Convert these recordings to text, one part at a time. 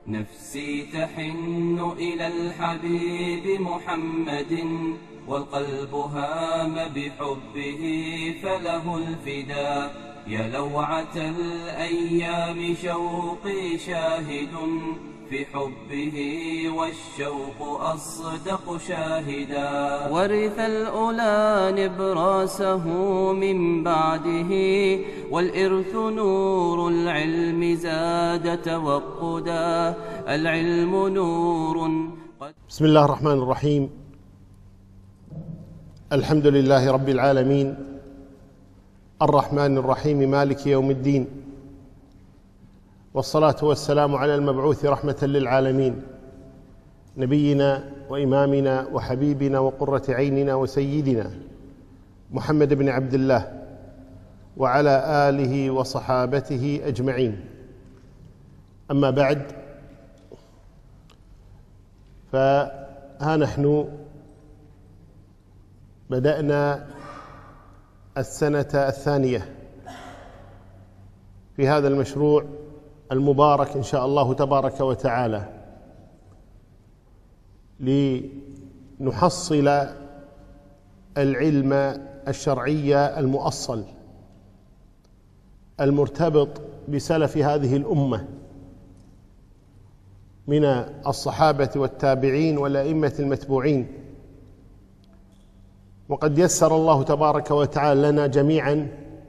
نفسي تحن إلى الحبيب محمد، والقلب هام بحبه فله الفداء. يا لوعة الأيام شوقي شاهد في حبه، والشوق أصدق شاهدا. ورث الأولى نبراسه من بعده، والإرث نور العلم زاد توقدا. العلم نور. بسم الله الرحمن الرحيم. الحمد لله رب العالمين، الرحمن الرحيم، مالك يوم الدين، والصلاة والسلام على المبعوث رحمة للعالمين، نبينا وإمامنا وحبيبنا وقرة عيننا وسيدنا محمد بن عبد الله، وعلى آله وصحابته أجمعين. أما بعد، فها نحن بدأنا السنة الثانية في هذا المشروع المبارك إن شاء الله تبارك وتعالى، لنحصل العلم الشرعي المؤصل المرتبط بسلف هذه الأمة من الصحابة والتابعين والأئمة المتبوعين. وقد يسر الله تبارك وتعالى لنا جميعا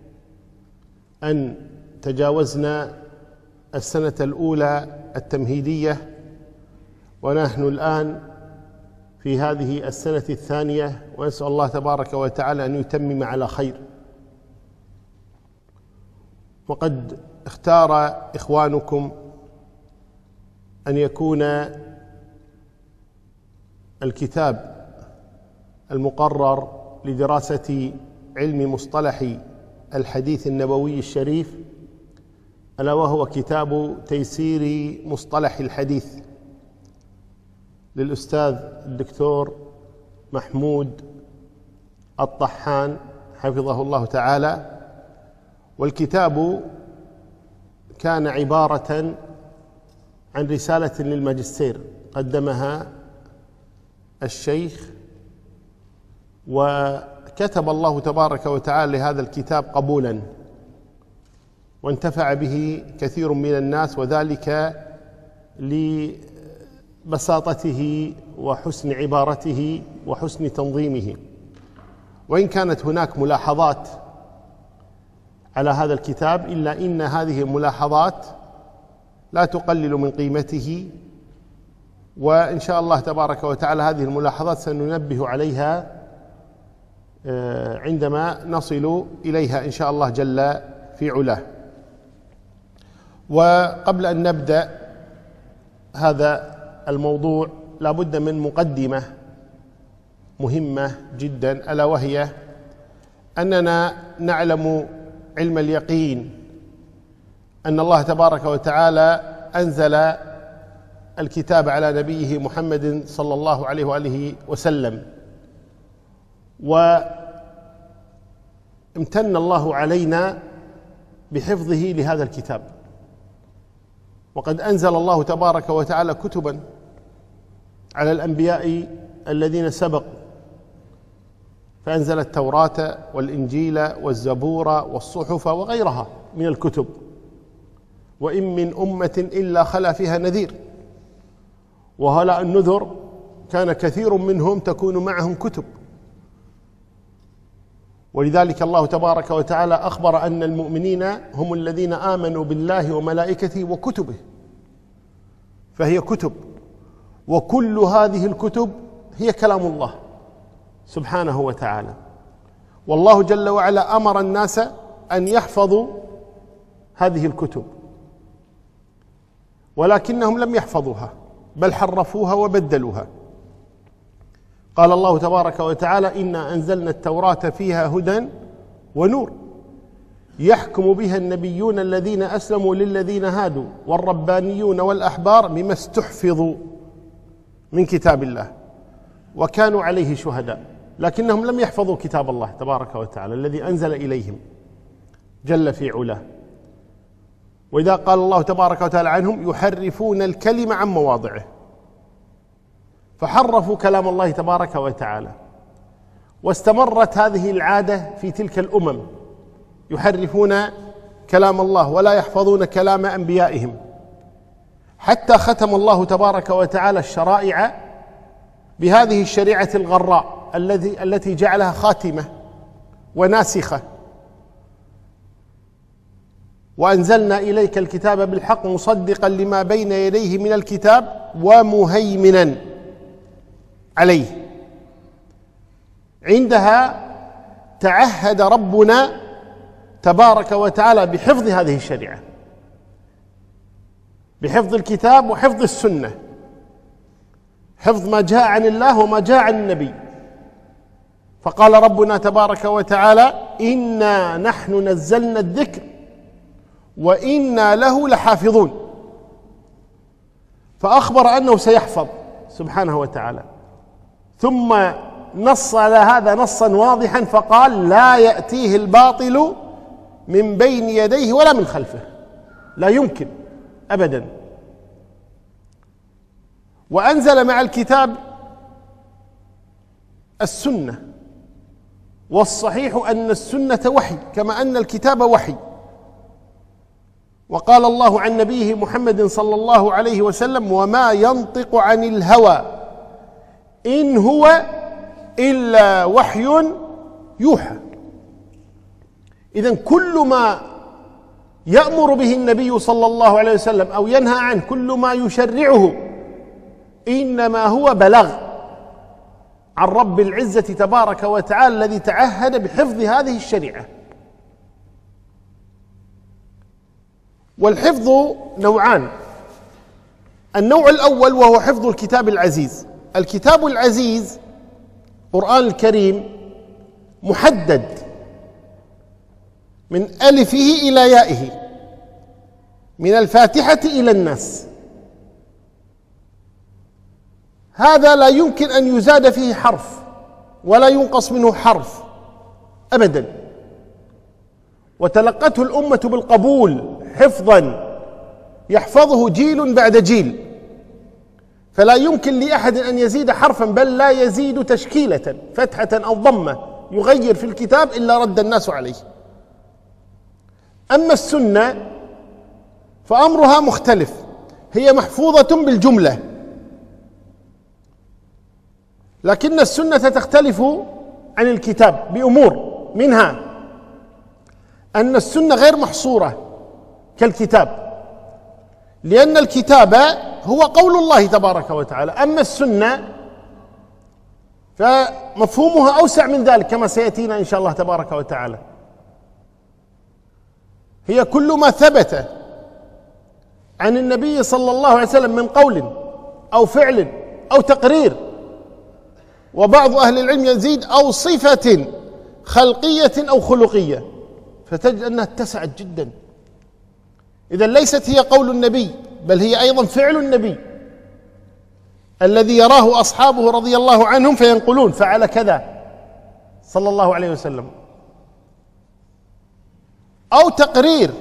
أن تجاوزنا السنة الأولى التمهيدية، ونحن الآن في هذه السنة الثانية، ونسأل الله تبارك وتعالى أن يتمم على خير. وقد اختار إخوانكم أن يكون الكتاب المقرر لدراسة علم مصطلح الحديث النبوي الشريف، ألا وهو كتاب تيسير مصطلح الحديث للأستاذ الدكتور محمود الطحان حفظه الله تعالى. والكتاب كان عبارة عن رسالة للماجستير قدمها الشيخ، وكتب الله تبارك وتعالى لهذا الكتاب قبولا، وانتفع به كثير من الناس، وذلك لبساطته وحسن عبارته وحسن تنظيمه. وإن كانت هناك ملاحظات على هذا الكتاب، إلا إن هذه الملاحظات لا تقلل من قيمته، وإن شاء الله تبارك وتعالى هذه الملاحظات سننبه عليها عندما نصل إليها إن شاء الله جل في علاه. وقبل أن نبدأ هذا الموضوع لا بد من مقدمة مهمة جدا، ألا وهي أننا نعلم علم اليقين أن الله تبارك وتعالى أنزل الكتاب على نبيه محمد صلى الله عليه وآله وسلم، وامتن الله علينا بحفظه لهذا الكتاب. وقد أنزل الله تبارك وتعالى كتبا على الأنبياء الذين سبقوا، فأنزل التوراة والإنجيل والزبور والصحف وغيرها من الكتب، وإن من أمة إلا خلا فيها نذير. وهؤلاء النذر كان كثير منهم تكون معهم كتب، ولذلك الله تبارك وتعالى أخبر أن المؤمنين هم الذين آمنوا بالله وملائكته وكتبه، فهي كتب، وكل هذه الكتب هي كلام الله سبحانه وتعالى. والله جل وعلا أمر الناس أن يحفظوا هذه الكتب، ولكنهم لم يحفظوها، بل حرفوها وبدلوها. قال الله تبارك وتعالى: إنا أنزلنا التوراة فيها هدى ونور يحكم بها النبيون الذين أسلموا للذين هادوا والربانيون والأحبار بما استحفظوا من كتاب الله وكانوا عليه شهداء. لكنهم لم يحفظوا كتاب الله تبارك وتعالى الذي أنزل إليهم جل في علاه. وإذا قال الله تبارك وتعالى عنهم يحرفون الكلم عن مواضعه، فحرفوا كلام الله تبارك وتعالى. واستمرت هذه العادة في تلك الأمم، يحرفون كلام الله ولا يحفظون كلام أنبيائهم، حتى ختم الله تبارك وتعالى الشرائع بهذه الشريعة الغراء التي جعلها خاتمة وناسخة. وأنزلنا إليك الكتاب بالحق مصدقا لما بين يديه من الكتاب ومهيمنا عليه. عندها تعهد ربنا تبارك وتعالى بحفظ هذه الشريعة، بحفظ الكتاب وحفظ السنة، حفظ ما جاء عن الله وما جاء عن النبي. فقال ربنا تبارك وتعالى إنا نحن نزلنا الذكر وإنا له لحافظون، فأخبر أنه سيحفظ سبحانه وتعالى، ثم نص على هذا نصا واضحا فقال لا يأتيه الباطل من بين يديه ولا من خلفه، لا يمكن أبدا. وأنزل مع الكتاب السنة، والصحيح أن السنة وحي كما أن الكتاب وحي. وقال الله عن نبيه محمد صلى الله عليه وسلم وما ينطق عن الهوى إن هو إلا وحي يوحى. إذن كل ما يأمر به النبي صلى الله عليه وسلم أو ينهى عنه، كل ما يشرعه إنما هو بلاغ عن رب العزة تبارك وتعالى الذي تعهد بحفظ هذه الشريعة. والحفظ نوعان: النوع الأول وهو حفظ الكتاب العزيز. الكتاب العزيز القرآن الكريم محدد من ألفه إلى يائه، من الفاتحة إلى الناس، هذا لا يمكن أن يزاد فيه حرف ولا ينقص منه حرف أبدا. وتلقته الأمة بالقبول حفظا يحفظه جيل بعد جيل، فلا يمكن لأحد أن يزيد حرفا، بل لا يزيد تشكيلة فتحة أو ضمة يغير في الكتاب إلا رد الناس عليه. أما السنة فأمرها مختلف، هي محفوظة بالجملة، لكن السنة تختلف عن الكتاب بأمور، منها أن السنة غير محصورة كالكتاب، لأن الكتاب هو قول الله تبارك وتعالى، أما السنة فمفهومها أوسع من ذلك كما سيأتينا إن شاء الله تبارك وتعالى. هي كل ما ثبت عن النبي صلى الله عليه وسلم من قول أو فعل أو تقرير، وبعض أهل العلم يزيد أو صفة خلقية أو خلقية، فتجد أنها اتسعت جدا. إذا ليست هي قول النبي، بل هي أيضا فعل النبي الذي يراه أصحابه رضي الله عنهم فينقلون فعل كذا صلى الله عليه وسلم، أو تقرير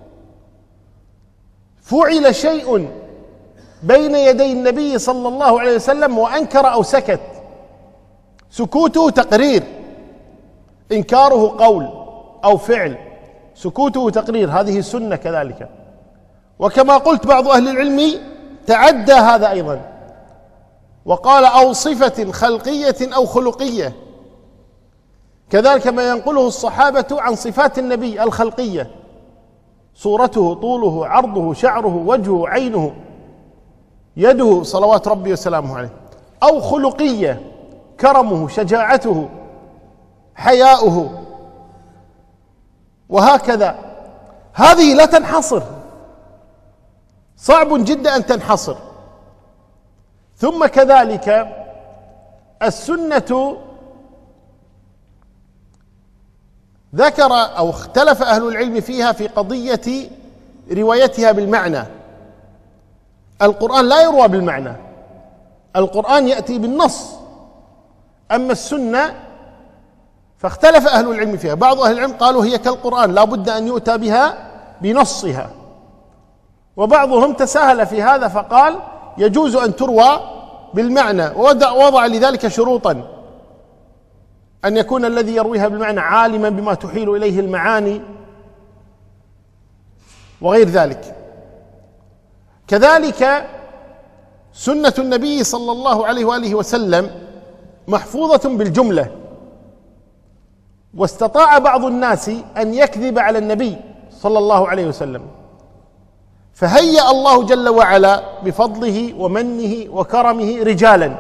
فعل شيء بين يدي النبي صلى الله عليه وسلم وأنكر أو سكت، سكوته تقرير، إنكاره قول أو فعل، سكوته تقرير، هذه سنة كذلك. وكما قلت بعض أهل العلم تعدى هذا أيضا وقال أو صفة خلقية أو خلقية، كذلك ما ينقله الصحابة عن صفات النبي الخلقية، صورته، طوله، عرضه، شعره، وجهه، عينه، يده صلوات ربي وسلامه عليه، أو خلقية، كرمه، شجاعته، حياؤه، وهكذا. هذه لا تنحصر، صعب جدا أن تنحصر. ثم كذلك السنة ذكر أو اختلف أهل العلم فيها في قضية روايتها بالمعنى. القرآن لا يروى بالمعنى، القرآن يأتي بالنص. أما السنة فاختلف أهل العلم فيها، بعض أهل العلم قالوا هي كالقرآن لا بد أن يؤتى بها بنصها، وبعضهم تساهل في هذا فقال يجوز أن تروى بالمعنى، ووضع لذلك شروطا: أن يكون الذي يرويها بالمعنى عالما بما تحيل إليه المعاني وغير ذلك. كذلك سنة النبي صلى الله عليه وآله وسلم محفوظة بالجملة، واستطاع بعض الناس أن يكذب على النبي صلى الله عليه وسلم، فهيأ الله جل وعلا بفضله ومنه وكرمه رجالا.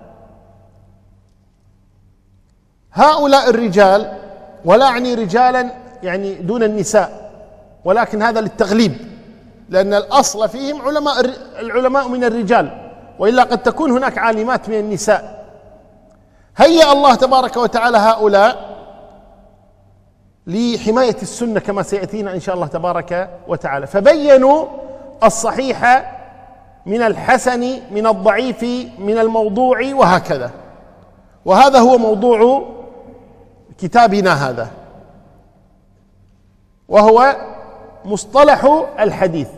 هؤلاء الرجال، ولا أعني رجالا يعني دون النساء، ولكن هذا للتغليب، لأن الأصل فيهم العلماء من الرجال، وإلا قد تكون هناك عالمات من النساء. هيأ الله تبارك وتعالى هؤلاء لحماية السنة كما سيأتينا إن شاء الله تبارك وتعالى، فبينوا الصحيح من الحسن، من الضعيف، من الموضوع، وهكذا. وهذا هو موضوع كتابنا هذا، وهو مصطلح الحديث،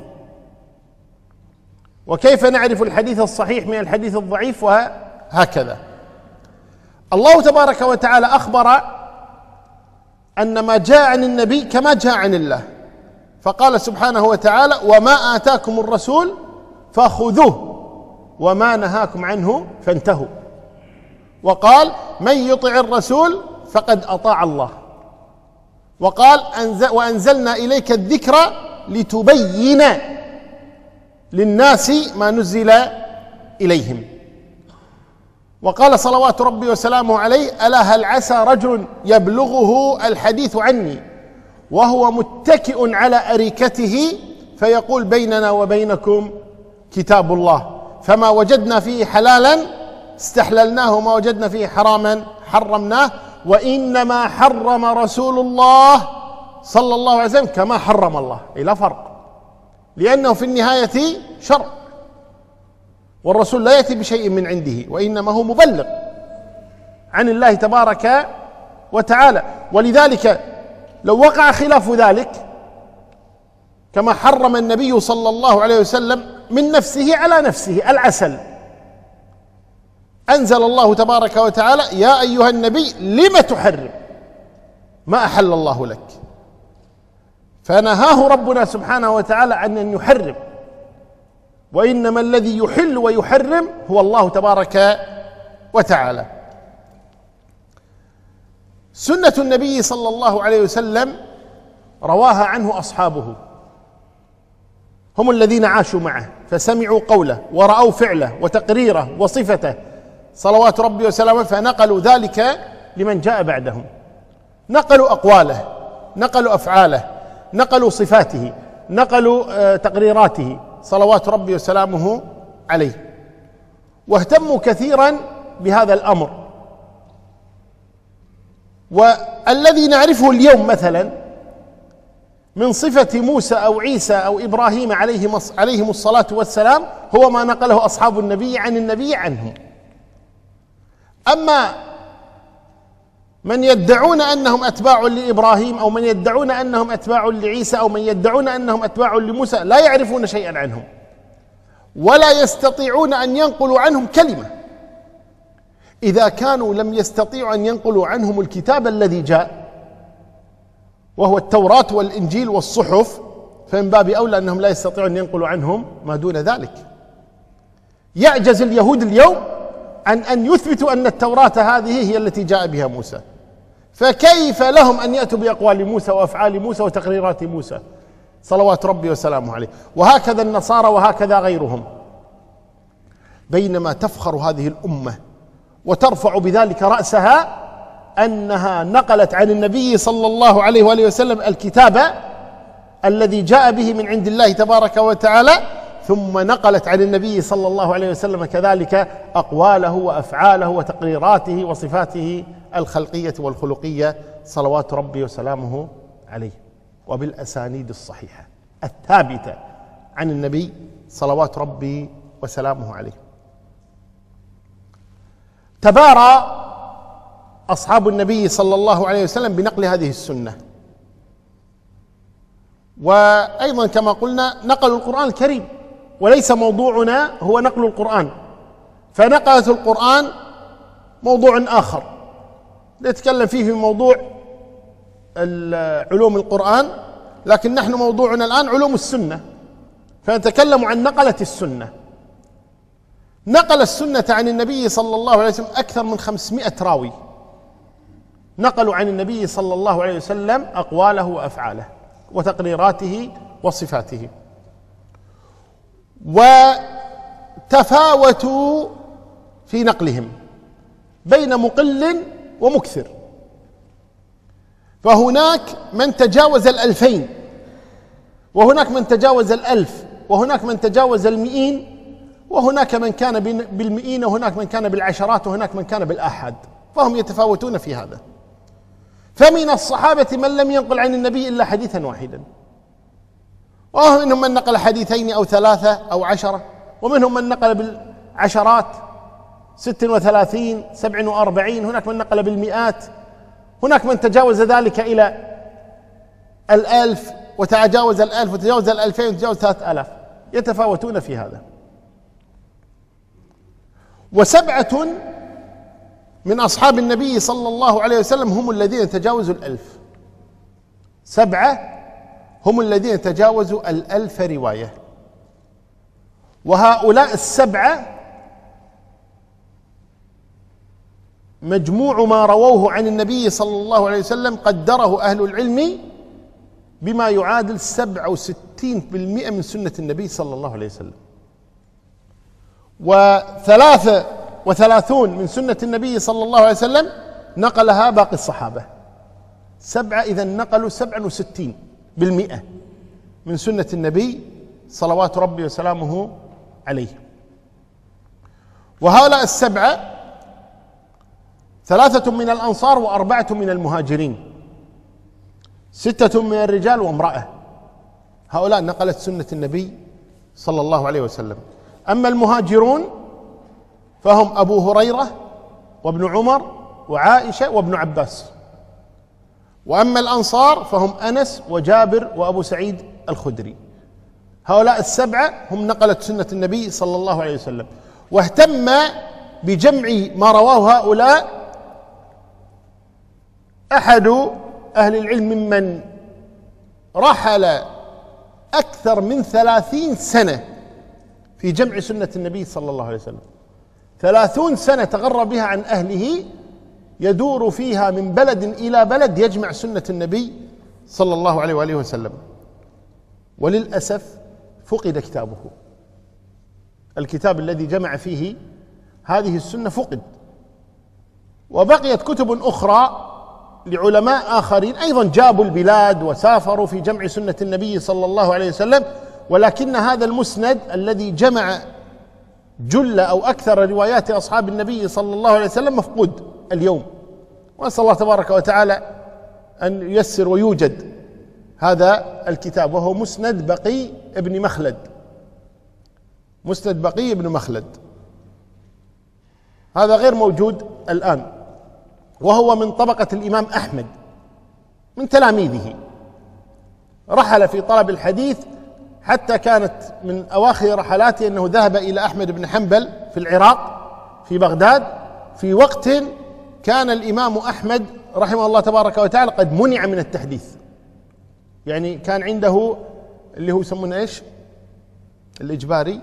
وكيف نعرف الحديث الصحيح من الحديث الضعيف، وهكذا. الله تبارك وتعالى أخبر أن ما جاء عن النبي كما جاء عن الله، فقال سبحانه وتعالى: وما آتاكم الرسول فخذوه وما نهاكم عنه فانتهوا. وقال: من يطع الرسول فقد أطاع الله. وقال: وأنزلنا إليك الذكر لتبين للناس ما نزل إليهم. وقال صلوات ربي وسلامه عليه: ألا هل عسى رجل يبلغه الحديث عني وهو متكئ على أريكته فيقول: بيننا وبينكم كتاب الله، فما وجدنا فيه حلالا استحللناه وما وجدنا فيه حراما حرمناه، وإنما حرم رسول الله صلى الله عليه وسلم كما حرم الله. لا فرق، لأنه في النهاية شرع، والرسول لا يأتي بشيء من عنده، وإنما هو مبلغ عن الله تبارك وتعالى. ولذلك لو وقع خلاف ذلك، كما حرم النبي صلى الله عليه وسلم من نفسه على نفسه العسل، أنزل الله تبارك وتعالى: يا أيها النبي لم تحرم ما أحل الله لك. فنهاه ربنا سبحانه وتعالى عن أن يحرم، وإنما الذي يحل ويحرم هو الله تبارك وتعالى. سنة النبي صلى الله عليه وسلم رواها عنه أصحابه، هم الذين عاشوا معه فسمعوا قوله ورأوا فعله وتقريره وصفته صلوات ربي وسلامه، فنقلوا ذلك لمن جاء بعدهم، نقلوا أقواله، نقلوا أفعاله، نقلوا صفاته، نقلوا تقريراته صلوات ربي وسلامه عليه، واهتموا كثيرا بهذا الأمر. والذي نعرفه اليوم مثلا من صفة موسى أو عيسى أو إبراهيم عليهم الصلاة والسلام هو ما نقله أصحاب النبي عن النبي عنهم. أما من يدعون أنهم أتباع لإبراهيم، أو من يدعون أنهم أتباع لعيسى، أو من يدعون أنهم أتباع لموسى، لا يعرفون شيئا عنهم، ولا يستطيعون أن ينقلوا عنهم كلمة. إذا كانوا لم يستطيعوا أن ينقلوا عنهم الكتاب الذي جاء وهو التوراة والإنجيل والصحف، فمن باب أولى أنهم لا يستطيعون أن ينقلوا عنهم ما دون ذلك. يعجز اليهود اليوم عن أن يثبتوا أن التوراة هذه هي التي جاء بها موسى، فكيف لهم أن يأتوا بأقوال موسى وأفعال موسى وتقريرات موسى صلوات ربي وسلامه عليه؟ وهكذا النصارى وهكذا غيرهم. بينما تفخر هذه الأمة وترفع بذلك رأسها أنها نقلت عن النبي صلى الله عليه وآله وسلم الكتاب الذي جاء به من عند الله تبارك وتعالى، ثم نقلت عن النبي صلى الله عليه وسلم كذلك أقواله وأفعاله وتقريراته وصفاته الخلقية والخلقية صلوات ربي وسلامه عليه، وبالأسانيد الصحيحة الثابتة عن النبي صلوات ربي وسلامه عليه. تبارى أصحاب النبي صلى الله عليه وسلم بنقل هذه السنة، وأيضا كما قلنا نقلوا القرآن الكريم، وليس موضوعنا هو نقل القرآن، فنقلت القرآن موضوع آخر نتكلم فيه في موضوع علوم القرآن، لكن نحن موضوعنا الآن علوم السنة، فنتكلم عن نقلة السنة. نقل السنة عن النبي صلى الله عليه وسلم أكثر من 500 راوي نقلوا عن النبي صلى الله عليه وسلم أقواله وأفعاله وتقريراته وصفاته، وتفاوتوا في نقلهم بين مقل ومكثر، فهناك من تجاوز 2000، وهناك من تجاوز 1000، وهناك من تجاوز 100، وهناك من كان بال100، وهناك من كان بالعشرات، وهناك من كان بالآحاد، فهم يتفاوتون في هذا. فمن الصحابة من لم ينقل عن النبي إلا حديثا واحدا، ومنهم من نقل حديثين أو 3 أو 10، ومنهم من نقل بالعشرات 36 47، هناك من نقل بالمئات، هناك من تجاوز ذلك إلى 1000، وتجاوز 1000، وتجاوز 2000، وتجاوز 3000، يتفاوتون في هذا. و7 من أصحاب النبي صلى الله عليه وسلم هم الذين تجاوزوا 1000، 7 هم الذين تجاوزوا 1000 رواية، وهؤلاء 7 مجموع ما رووه عن النبي صلى الله عليه وسلم قدره أهل العلم بما يعادل 67% من سنة النبي صلى الله عليه وسلم، و33 من سنة النبي صلى الله عليه وسلم نقلها باقي الصحابة. 7 إذا نقلوا 67% من سنة النبي صلوات ربي وسلامه عليه. وهؤلاء 7 3 من الأنصار و4 من المهاجرين، 6 من الرجال وامرأة، هؤلاء نقلت سنة النبي صلى الله عليه وسلم. أما المهاجرون فهم أبو هريرة وابن عمر وعائشة وابن عباس، وأما الأنصار فهم أنس وجابر وأبو سعيد الخدري. هؤلاء 7 هم نقلت سنة النبي صلى الله عليه وسلم. واهتم بجمع ما رواه هؤلاء أحد أهل العلم ممن رحل أكثر من 30 سنة في جمع سنة النبي صلى الله عليه وسلم، 30 سنة تغرب بها عن أهله، يدور فيها من بلد إلى بلد يجمع سنة النبي صلى الله عليه وآله وسلم. وللأسف فقد كتابه، الكتاب الذي جمع فيه هذه السنة فقد، وبقيت كتب أخرى لعلماء آخرين أيضا جابوا البلاد وسافروا في جمع سنة النبي صلى الله عليه وسلم، ولكن هذا المسند الذي جمع جل أو أكثر روايات أصحاب النبي صلى الله عليه وسلم مفقود اليوم، وأسأل الله تبارك وتعالى أن ييسر ويوجد هذا الكتاب، وهو مسند بقي ابن مخلد، مسند بقي ابن مخلد، هذا غير موجود الآن، وهو من طبقة الإمام أحمد من تلاميذه، رحل في طلب الحديث حتى كانت من أواخر رحلاته أنه ذهب إلى أحمد بن حنبل في العراق في بغداد في وقت كان الإمام أحمد رحمه الله تبارك وتعالى قد منع من التحديث، يعني كان عنده اللي هو يسمونه إيش الإجباري،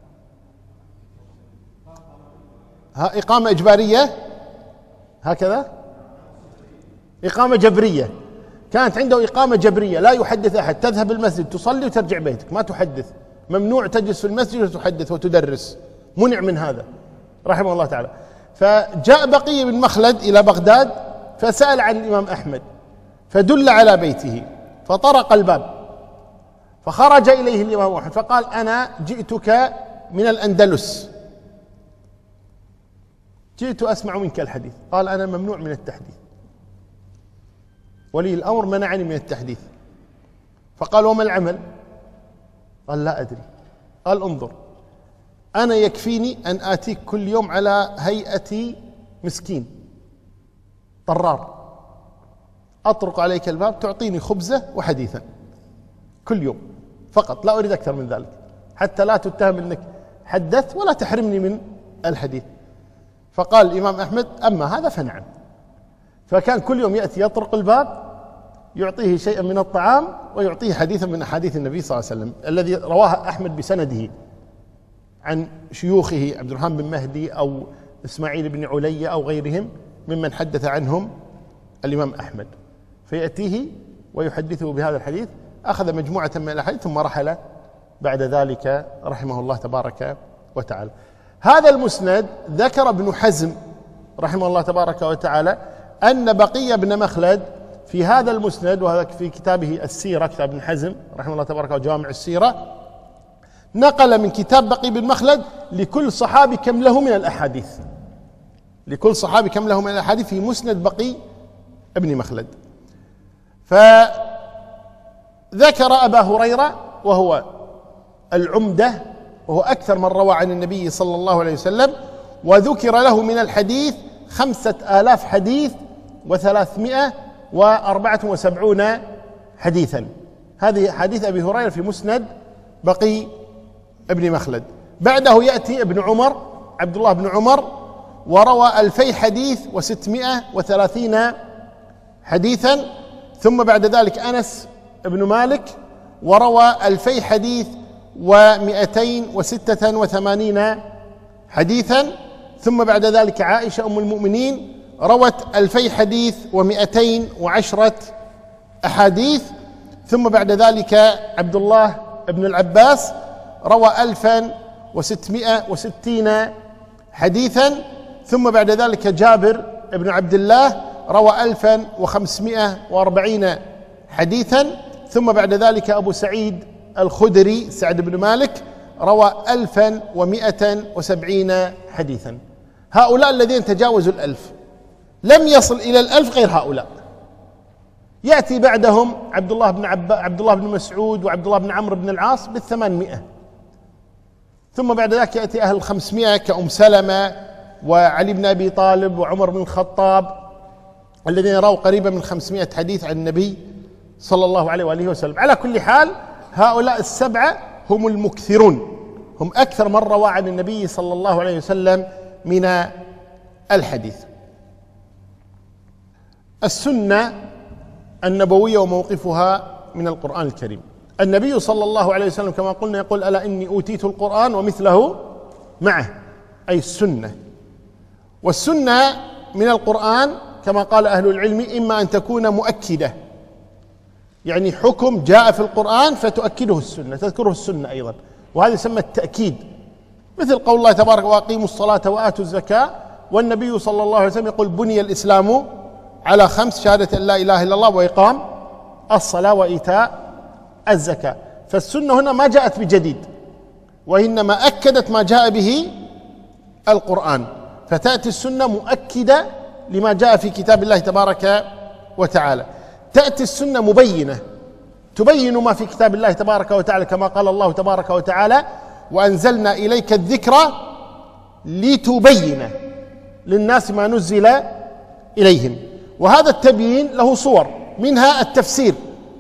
إقامة إجبارية، هكذا إقامة جبرية، كانت عنده إقامة جبرية لا يحدث أحد، تذهب المسجد تصلي وترجع بيتك ما تحدث، ممنوع تجلس في المسجد وتحدث وتدرس، منع من هذا رحمه الله تعالى. فجاء بقي بن مخلد إلى بغداد فسأل عن الإمام أحمد فدل على بيته، فطرق الباب فخرج إليه الإمام أحمد فقال: أنا جئتك من الأندلس، جئت أسمع منك الحديث. قال: أنا ممنوع من التحديث، ولي الأمر منعني من التحديث. فقال: وما العمل؟ قال: لا أدري. قال: انظر، أنا يكفيني أن آتيك كل يوم على هيئة مسكين طرار، أطرق عليك الباب تعطيني خبزة وحديثا كل يوم فقط، لا أريد أكثر من ذلك، حتى لا تتهم أنك حدثت ولا تحرمني من الحديث. فقال الإمام أحمد: أما هذا فنعم. فكان كل يوم يأتي يطرق الباب، يعطيه شيئا من الطعام ويعطيه حديثا من أحاديث النبي صلى الله عليه وسلم، الذي رواه أحمد بسنده عن شيوخه عبد الرحمن بن مهدي أو إسماعيل بن علي أو غيرهم ممن حدث عنهم الإمام أحمد، فيأتيه ويحدثه بهذا الحديث. أخذ مجموعة من الأحاديث ثم رحل بعد ذلك رحمه الله تبارك وتعالى. هذا المسند ذكر ابن حزم رحمه الله تبارك وتعالى أن بقي بن مخلد في هذا المسند، وهذا في كتابه السيرة، كتاب ابن حزم رحمه الله تبارك وجامع السيرة، نقل من كتاب بقي بن مخلد لكل صحابي كم له من الأحاديث، لكل صحابي كم له من الأحاديث في مسند بقي ابن مخلد. فذكر أبا هريرة وهو العمدة، وهو أكثر من روى عن النبي صلى الله عليه وسلم، وذكر له من الحديث 5000 حديث و374 حديثا. هذه حديث أبي هريرة في مسند بقي ابن مخلد. بعده يأتي ابن عمر عبد الله بن عمر وروى 2000 حديث و630 حديثا. ثم بعد ذلك أنس بن مالك وروى 2000 حديث و286 حديثا. ثم بعد ذلك عائشة أم المؤمنين روت 2000 حديث و210 أحاديث. ثم بعد ذلك عبد الله بن العباس روى 1660 حديثا. ثم بعد ذلك جابر بن عبد الله روى 1540 حديثا. ثم بعد ذلك أبو سعيد الخدري سعد بن مالك روى 1170 حديثا. هؤلاء الذين تجاوزوا 1000، لم يصل إلى 1000 غير هؤلاء. يأتي بعدهم عبد الله بن مسعود وعبد الله بن عمرو بن العاص بال800. ثم بعد ذلك يأتي أهل 500 كأم سلمة وعلي بن أبي طالب وعمر بن الخطاب، الذين رووا قريبا من 500 حديث عن النبي صلى الله عليه وآله وسلم. على كل حال هؤلاء السبعة هم المكثرون، هم أكثر من روى عن النبي صلى الله عليه وسلم من الحديث. السنة النبوية وموقفها من القرآن الكريم. النبي صلى الله عليه وسلم كما قلنا يقول: ألا إني أوتيت القرآن ومثله معه، أي السنة. والسنة من القرآن كما قال أهل العلم إما أن تكون مؤكدة، يعني حكم جاء في القرآن فتؤكده السنة، تذكره السنة أيضا، وهذا يسمى التأكيد، مثل قول الله تبارك: وأقيموا الصلاة وآتوا الزكاة. والنبي صلى الله عليه وسلم يقول: بني الإسلام على 5: شهادة أن لا إله إلا الله وإقام الصلاة وإيتاء الزكاة. فالسنة هنا ما جاءت بجديد، وإنما أكدت ما جاء به القرآن، فتأتي السنة مؤكدة لما جاء في كتاب الله تبارك وتعالى. تأتي السنة مبينة، تبين ما في كتاب الله تبارك وتعالى، كما قال الله تبارك وتعالى: وأنزلنا إليك الذكر لتبين للناس ما نزل إليهم. وهذا التبيين له صور، منها التفسير،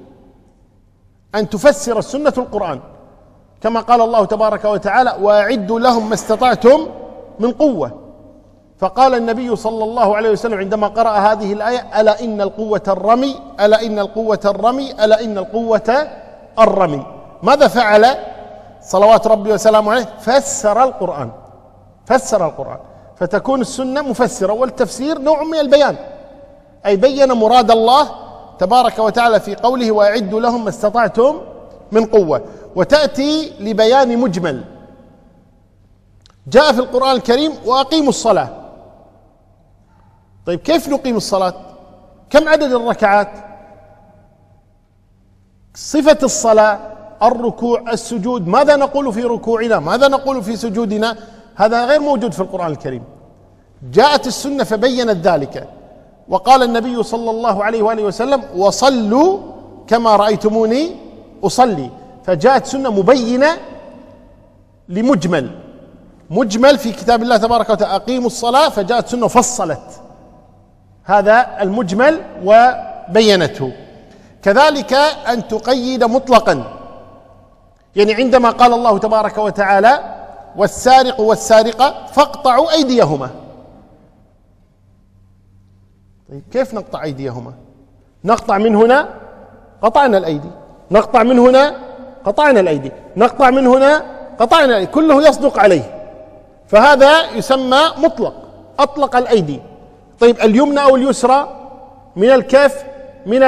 أن تفسر السنة القرآن، كما قال الله تبارك وتعالى: وأعدوا لهم ما استطعتم من قوة. فقال النبي صلى الله عليه وسلم عندما قرأ هذه الآية: ألا إن القوة الرمي، ألا إن القوة الرمي، ألا إن القوة الرمي. ماذا فعل صلوات ربي وسلامه عليه؟ فسر القرآن، فسر القرآن. فتكون السنة مفسرة، والتفسير نوع من البيان، أي بين مراد الله تبارك وتعالى في قوله: وأعدوا لهم ما استطعتم من قوة. وتأتي لبيان مجمل. جاء في القرآن الكريم: وأقيموا الصلاة. طيب كيف نقيم الصلاة؟ كم عدد الركعات؟ صفة الصلاة، الركوع، السجود، ماذا نقول في ركوعنا، ماذا نقول في سجودنا؟ هذا غير موجود في القرآن الكريم. جاءت السنة فبينت ذلك، وقال النبي صلى الله عليه وآله وسلم: وصلوا كما رأيتموني أصلي. فجاءت سنة مبينة لمجمل، مجمل في كتاب الله تبارك وتعالى: أقيموا الصلاة. فجاءت سنة فصلت هذا المجمل وبينته. كذلك أن تقيد مطلقا، يعني عندما قال الله تبارك وتعالى والسارق والسارقة فاقطعوا أيديهما. طيب كيف نقطع أيديهما؟ نقطع من هنا قطعنا الأيدي، نقطع من هنا قطعنا الأيدي، نقطع من هنا قطعنا الأيدي، كله يصدق عليه، فهذا يسمى مطلق، أطلق الأيدي. طيب اليمنى أو اليسرى، من الكف، من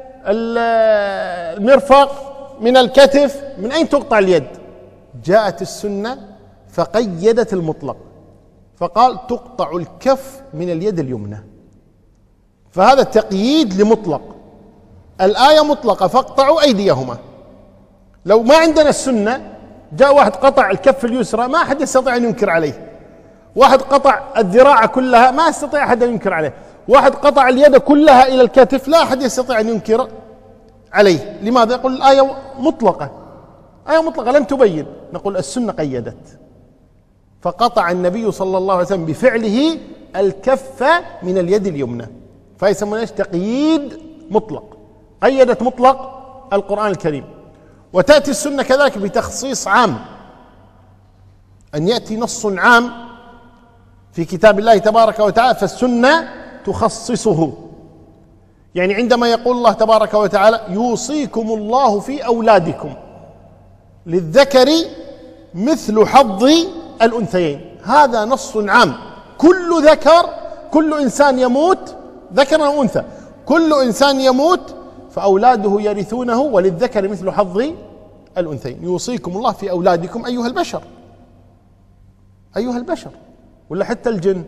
المرفق، من الكتف، من أين تقطع اليد؟ جاءت السنة فقيدت المطلق، فقال تقطع الكف من اليد اليمنى، فهذا تقييد لمطلق. الآية مطلقة فاقطعوا أيديهما. لو ما عندنا السنة، جاء واحد قطع الكف اليسرى ما أحد يستطيع أن ينكر عليه، واحد قطع الذراع كلها ما يستطيع أحد أن ينكر عليه، واحد قطع اليد كلها إلى الكتف لا أحد يستطيع أن ينكر عليه. لماذا؟ يقول الآية مطلقة، آية مطلقة لم تبين. نقول السنة قيدت، فقطع النبي صلى الله عليه وسلم بفعله الكف من اليد اليمنى، فيسمونه تقييد مطلق، قيدت مطلق القرآن الكريم. وتأتي السنة كذلك بتخصيص عام، أن يأتي نص عام في كتاب الله تبارك وتعالى فالسنة تخصصه. يعني عندما يقول الله تبارك وتعالى يوصيكم الله في أولادكم للذكر مثل حظ الأنثيين، هذا نص عام، كل ذكر، كل إنسان يموت ذكر أو أنثى، كل إنسان يموت فأولاده يرثونه وللذكر مثل حظ الأنثيين. يوصيكم الله في أولادكم أيها البشر، أيها البشر، ولا حتى الجن؟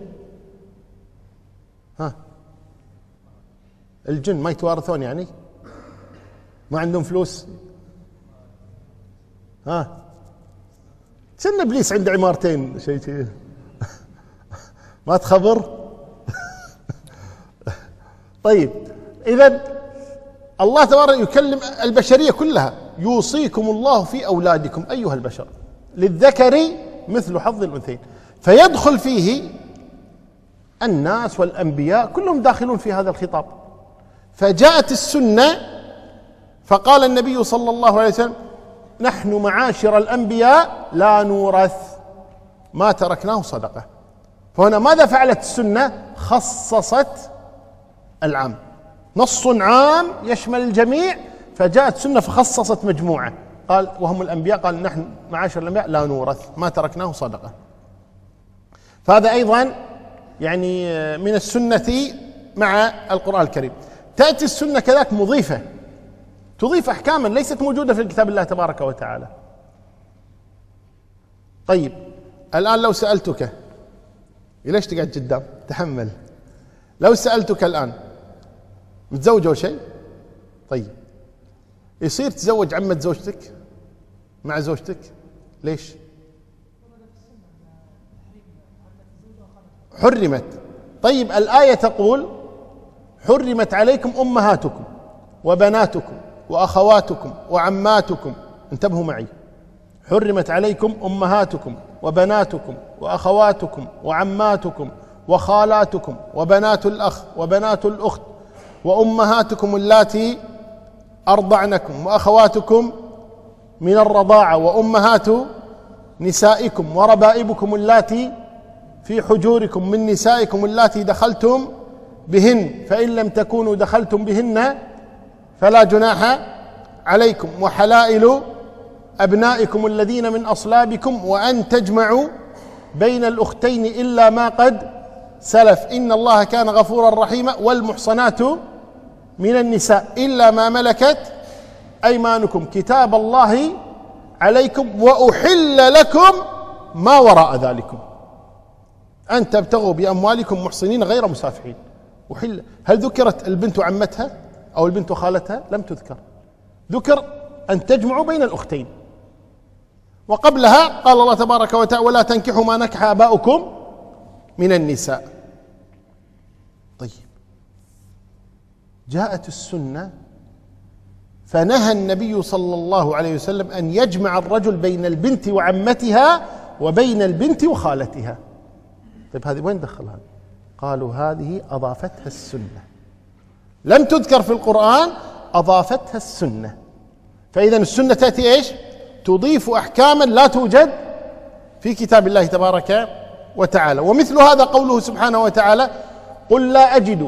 ها الجن ما يتوارثون يعني؟ ما عندهم فلوس؟ ها سن إبليس عنده عمارتين شيء ما تخبر؟ طيب إذن الله تبارك يكلم البشرية كلها، يوصيكم الله في أولادكم أيها البشر للذكر مثل حظ الأنثيين، فيدخل فيه الناس والأنبياء كلهم داخلون في هذا الخطاب. فجاءت السنة فقال النبي صلى الله عليه وسلم نحن معاشر الأنبياء لا نورث ما تركناه صدقة. فهنا ماذا فعلت السنة؟ خصصت العام، نص عام يشمل الجميع، فجاءت سنة فخصصت مجموعة، قال وهم الأنبياء، قال نحن معاشر الأنبياء لا نورث ما تركناه صدقة. فهذا أيضا يعني من السنة مع القرآن الكريم. تأتي السنة كذلك مضيفة، تضيف أحكاما ليست موجودة في كتاب الله تبارك وتعالى. طيب الآن لو سألتك، ليش تقعد قدام؟ تحمل. لو سألتك الآن متزوج أو شيء؟ طيب يصير تزوج عمة زوجتك مع زوجتك؟ ليش؟ حرمت. طيب الآية تقول حرمت عليكم أمهاتكم وبناتكم وأخواتكم وعماتكم، انتبهوا معي، حرمت عليكم أمهاتكم وبناتكم وأخواتكم وعماتكم وخالاتكم وبنات الأخ وبنات الأخت وأمهاتكم اللاتي أرضعنكم وأخواتكم من الرضاعة وأمهات نسائكم وربائبكم اللاتي في حجوركم من نسائكم اللاتي دخلتم بهن، فإن لم تكونوا دخلتم بهن فلا جناح عليكم، وحلائل أبنائكم الذين من أصلابكم وأن تجمعوا بين الأختين إلا ما قد سلف إن الله كان غفورا رحيما، والمحصنات من النساء إلا ما ملكت أيمانكم كتاب الله عليكم وأحل لكم ما وراء ذلكم أن تبتغوا بأموالكم محصنين غير مسافحين. أحل. هل ذكرت البنت عمتها أو البنت خالتها؟ لم تذكر، ذكر أن تجمعوا بين الأختين. وقبلها قال الله تبارك وتعالى ولا تنكحوا ما نكح آباؤكم من النساء. طيب جاءت السنة فنهى النبي صلى الله عليه وسلم أن يجمع الرجل بين البنت وعمتها وبين البنت وخالتها. طيب هذه وين دخلها؟ قالوا هذه أضافتها السنة، لم تذكر في القرآن، أضافتها السنة. فإذا السنة تأتي إيش؟ تضيف أحكاما لا توجد في كتاب الله تبارك وتعالى. ومثل هذا قوله سبحانه وتعالى: قل لا أجد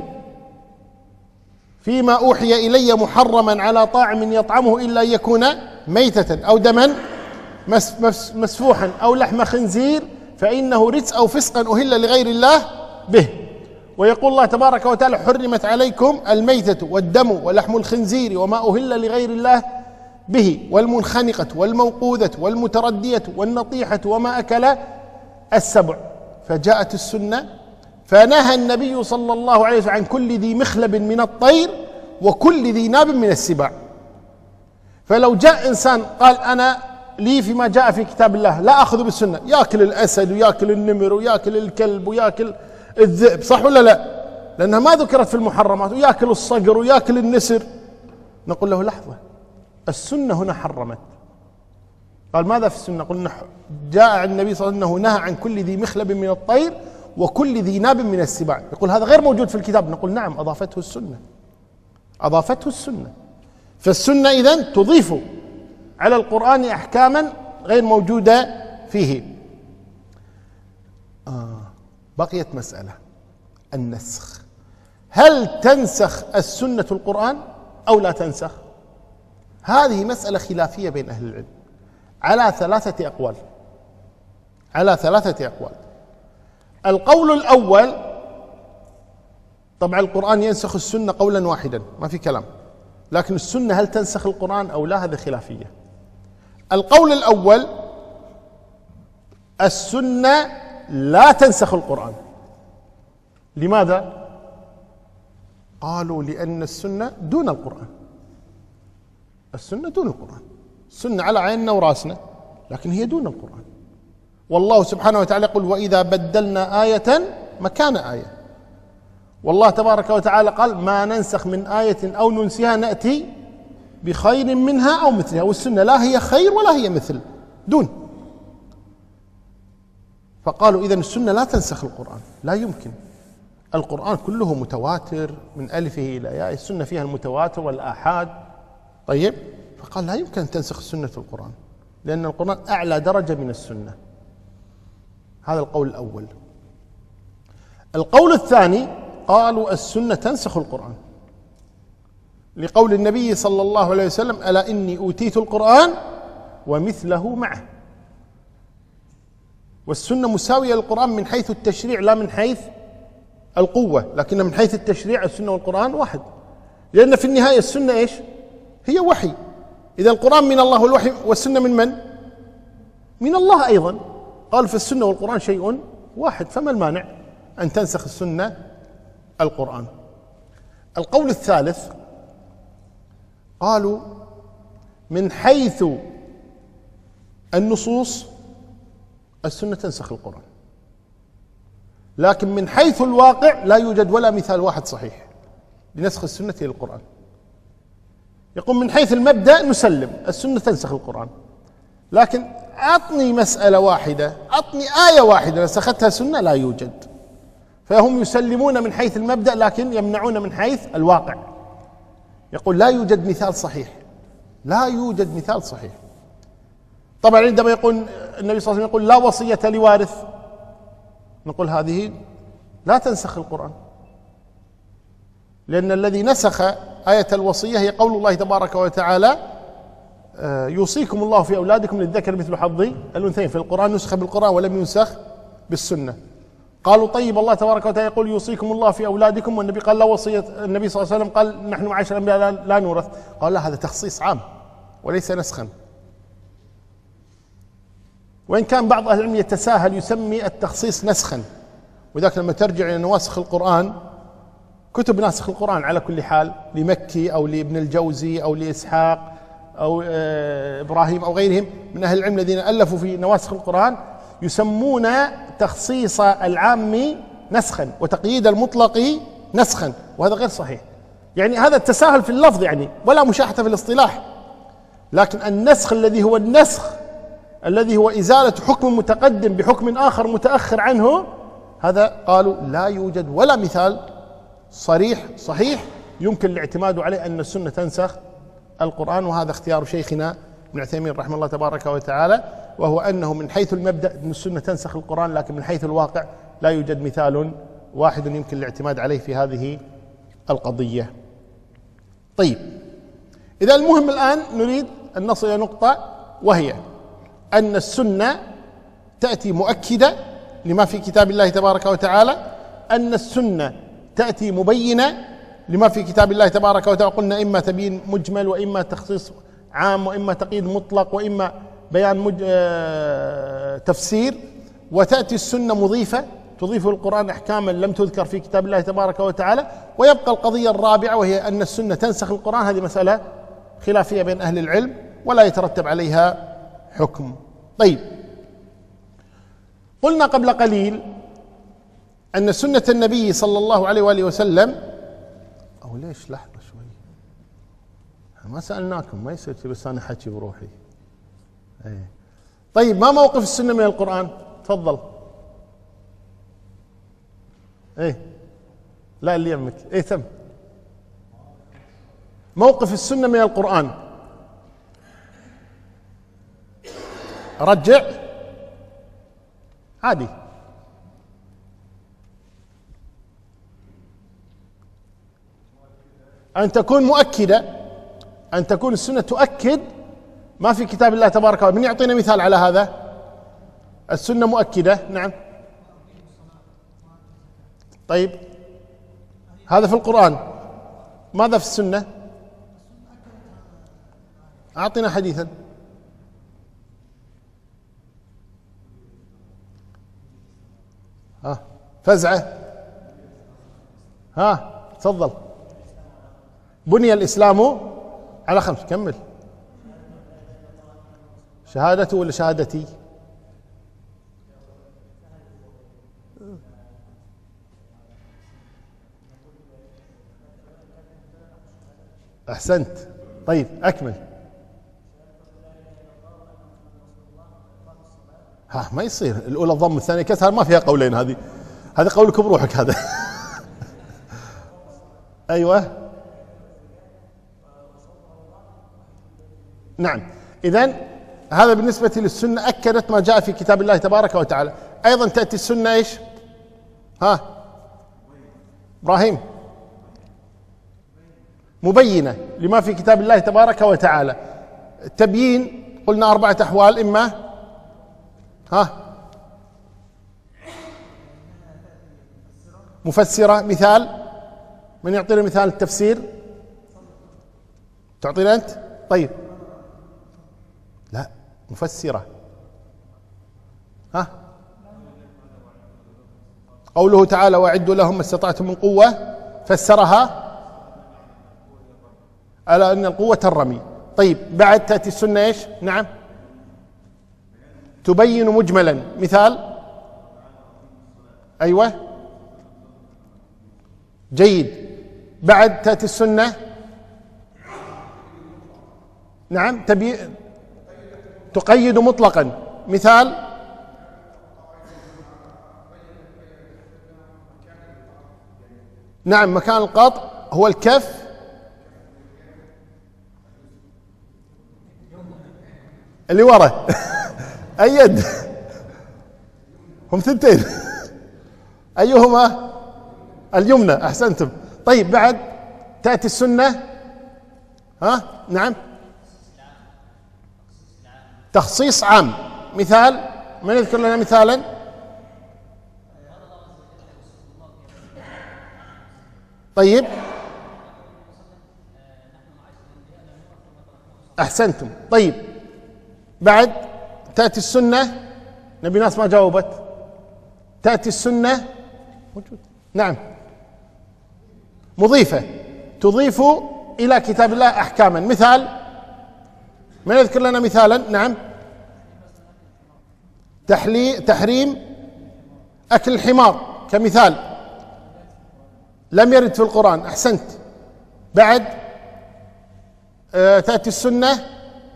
فيما أوحي إلي محرما على طاعم يطعمه إلا أن يكون ميتة أو دما مسفوحا أو لحم خنزير فإنه رجس أو فسقا أهل لغير الله به. ويقول الله تبارك وتعالى: حرمت عليكم الميتة والدم ولحم الخنزير وما أهل لغير الله به والمنخنقة والموقوذة والمتردية والنطيحة وما أكل السبع. فجاءت السنة فنهى النبي صلى الله عليه وسلم عن كل ذي مخلب من الطير وكل ذي ناب من السباع. فلو جاء إنسان قال: أنا لي فيما جاء في كتاب الله لا أخذ بالسنة، يأكل الأسد ويأكل النمر ويأكل الكلب ويأكل الذئب، صح ولا لا؟ لأنها ما ذكرت في المحرمات، ويأكل الصقر ويأكل النسر. نقول له: لحظة، السنة هنا حرمت. قال: ماذا في السنة؟ قلنا: جاء عن النبي صلى الله عليه وسلم أنه نهى عن كل ذي مخلب من الطير وكل ذي ناب من السباع. يقول: هذا غير موجود في الكتاب. نقول: نعم، أضافته السنة، أضافته السنة. فالسنة إذن تضيف على القرآن أحكاما غير موجودة فيه. بقيت مسألة النسخ. هل تنسخ السنة القرآن أو لا تنسخ؟ هذه مسألة خلافية بين أهل العلم على ثلاثة أقوال، على ثلاثة أقوال. القول الأول: طبعا القرآن ينسخ السنة قولا واحدا، ما في كلام، لكن السنة هل تنسخ القرآن أو لا؟ هذه خلافية. القول الأول: السنة لا تنسخ القرآن. لماذا؟ قالوا: لأن السنة دون القرآن، السنة دون القرآن، السنة على عيننا وراسنا لكن هي دون القرآن. والله سبحانه وتعالى يقول: وإذا بدلنا آية مكان آية. والله تبارك وتعالى قال: ما ننسخ من آية أو ننسها نأتي بخير منها أو مثلها. والسنة لا هي خير ولا هي مثل، دون. فقالوا: إذن السنة لا تنسخ القرآن، لا يمكن. القرآن كله متواتر من ألفه إلى ياء، السنة فيها المتواتر والآحاد. طيب، فقال: لا يمكن أن تنسخ السنة في القرآن، لأن القرآن أعلى درجة من السنة. هذا القول الأول. القول الثاني: قالوا: السنة تنسخ القرآن، لقول النبي صلى الله عليه وسلم: ألا إني أوتيت القرآن ومثله معه. والسنة مساوية للقرآن من حيث التشريع لا من حيث القوة، لكن من حيث التشريع السنة والقرآن واحد، لأن في النهاية السنة إيش؟ هي وحي. إذا القرآن من الله والوحي والسنة من من؟ من الله أيضا. قال: في السنة والقرآن شيء واحد، فما المانع أن تنسخ السنة القرآن؟ القول الثالث: قالوا: من حيث النصوص السنة تنسخ القرآن، لكن من حيث الواقع لا يوجد ولا مثال واحد صحيح لنسخ السنة للقرآن. يقول: من حيث المبدأ نسلم السنة تنسخ القرآن، لكن أعطني مسألة واحدة، أعطني آية واحدة نسختها سنة، لا يوجد. فهم يسلمون من حيث المبدأ لكن يمنعون من حيث الواقع. يقول: لا يوجد مثال صحيح، لا يوجد مثال صحيح. طبعا عندما يقول النبي صلى الله عليه وسلم يقول: لا وصية لوارث، نقول: هذه لا تنسخ القرآن، لأن الذي نسخ آية الوصية هي قول الله تبارك وتعالى: يوصيكم الله في أولادكم للذكر مثل حظ الأنثيين. في القرآن نسخ بالقرآن ولم ينسخ بالسنة. قالوا: طيب الله تبارك وتعالى يقول: يوصيكم الله في أولادكم، والنبي قال: لا وصية. النبي صلى الله عليه وسلم قال: نحن معاشر الأنبياء لا نورث. قال: لا، هذا تخصيص عام وليس نسخا. وإن كان بعض أهل العلم يتساهل يسمي التخصيص نسخا، وذاك لما ترجع إلى نواسخ القرآن، كتب ناسخ القرآن على كل حال لمكي أو لابن الجوزي أو لإسحاق أو إبراهيم أو غيرهم من أهل العلم الذين ألفوا في نواسخ القرآن، يسمون تخصيص العام نسخا وتقييد المطلق نسخا، وهذا غير صحيح. يعني هذا التساهل في اللفظ يعني، ولا مشاحة في الاصطلاح. لكن النسخ الذي هو النسخ الذي هو إزالة حكم متقدم بحكم آخر متأخر عنه، هذا قالوا لا يوجد ولا مثال صريح صحيح يمكن الاعتماد عليه أن السنة تنسخ القرآن. وهذا اختيار شيخنا ابن عثيمين رحمه الله تبارك وتعالى، وهو أنه من حيث المبدأ أن السنة تنسخ القرآن، لكن من حيث الواقع لا يوجد مثال واحد يمكن الاعتماد عليه في هذه القضية. طيب، إذا المهم الآن نريد أن نصل إلى نقطة، وهي أن السنة تأتي مؤكدة لما في كتاب الله تبارك وتعالى، أن السنة تأتي مبينة لما في كتاب الله تبارك وتعالى. قلنا إما تبيين مجمل، وإما تخصيص عام، وإما تقييد مطلق، وإما بيان تفسير. وتأتي السنة مضيفة تضيف القرآن أحكاما لم تذكر في كتاب الله تبارك وتعالى. ويبقى القضية الرابعة، وهي أن السنة تنسخ القرآن. هذه مسألة خلافية بين أهل العلم ولا يترتب عليها حكم. طيب، قلنا قبل قليل أن سنة النبي صلى الله عليه وآله وسلم، أو ليش لحظة شوي، ما سألناكم، ما يصير بس أنا حكي بروحي. طيب، ما موقف السنة من القرآن؟ تفضل. لا، اللي يمك. ثم موقف السنة من القرآن. رجع عادي. أن تكون مؤكدة، أن تكون السنة تؤكد ما في كتاب الله تبارك وتعالى. من يعطينا مثال على هذا؟ السنة مؤكدة، نعم. طيب، هذا في القرآن، ماذا في السنة؟ أعطنا حديثا. فزعة. تفضل. بني الإسلام على 5. كمل. شهادته ولا شهادتي؟ أحسنت. طيب، أكمل. ما يصير الأولى ضم الثانية كسر، ما فيها قولين. هذه قولك بروحك هذا. أيوة، نعم. إذن هذا بالنسبة للسنة، أكدت ما جاء في كتاب الله تبارك وتعالى. أيضا تأتي السنة إيش؟ إبراهيم، مبينة لما في كتاب الله تبارك وتعالى. التبيين قلنا 4 أحوال، إما مفسرة. مثال، من يعطينا مثال التفسير؟ تعطينا أنت؟ طيب، لا، مفسرة. قوله تعالى: وأعدوا لهم ما استطعتم من قوة، فسرها على أن القوة الرمي. طيب، بعد تأتي السنة إيش؟ نعم، تبين مجملا. مثال؟ أيوة، جيد. بعد تأتي السنة، نعم، تقيد مطلقا. مثال؟ نعم، مكان القطع هو الكف. اللي ورا. أيد. هم 2. أيهما؟ اليمنى. أحسنتم. طيب، بعد تأتي السنة، نعم، تخصيص عام. مثال؟ من يذكر لنا مثالا؟ طيب، أحسنتم. طيب، بعد تأتي السنة. نبي ناس ما جاوبت. تأتي السنة موجود، نعم، مضيفة، تضيف إلى كتاب الله أحكاما. مثال؟ من يذكر لنا مثالا؟ نعم، تحريم أكل الحمار كمثال، لم يرد في القرآن. أحسنت. بعد تأتي السنة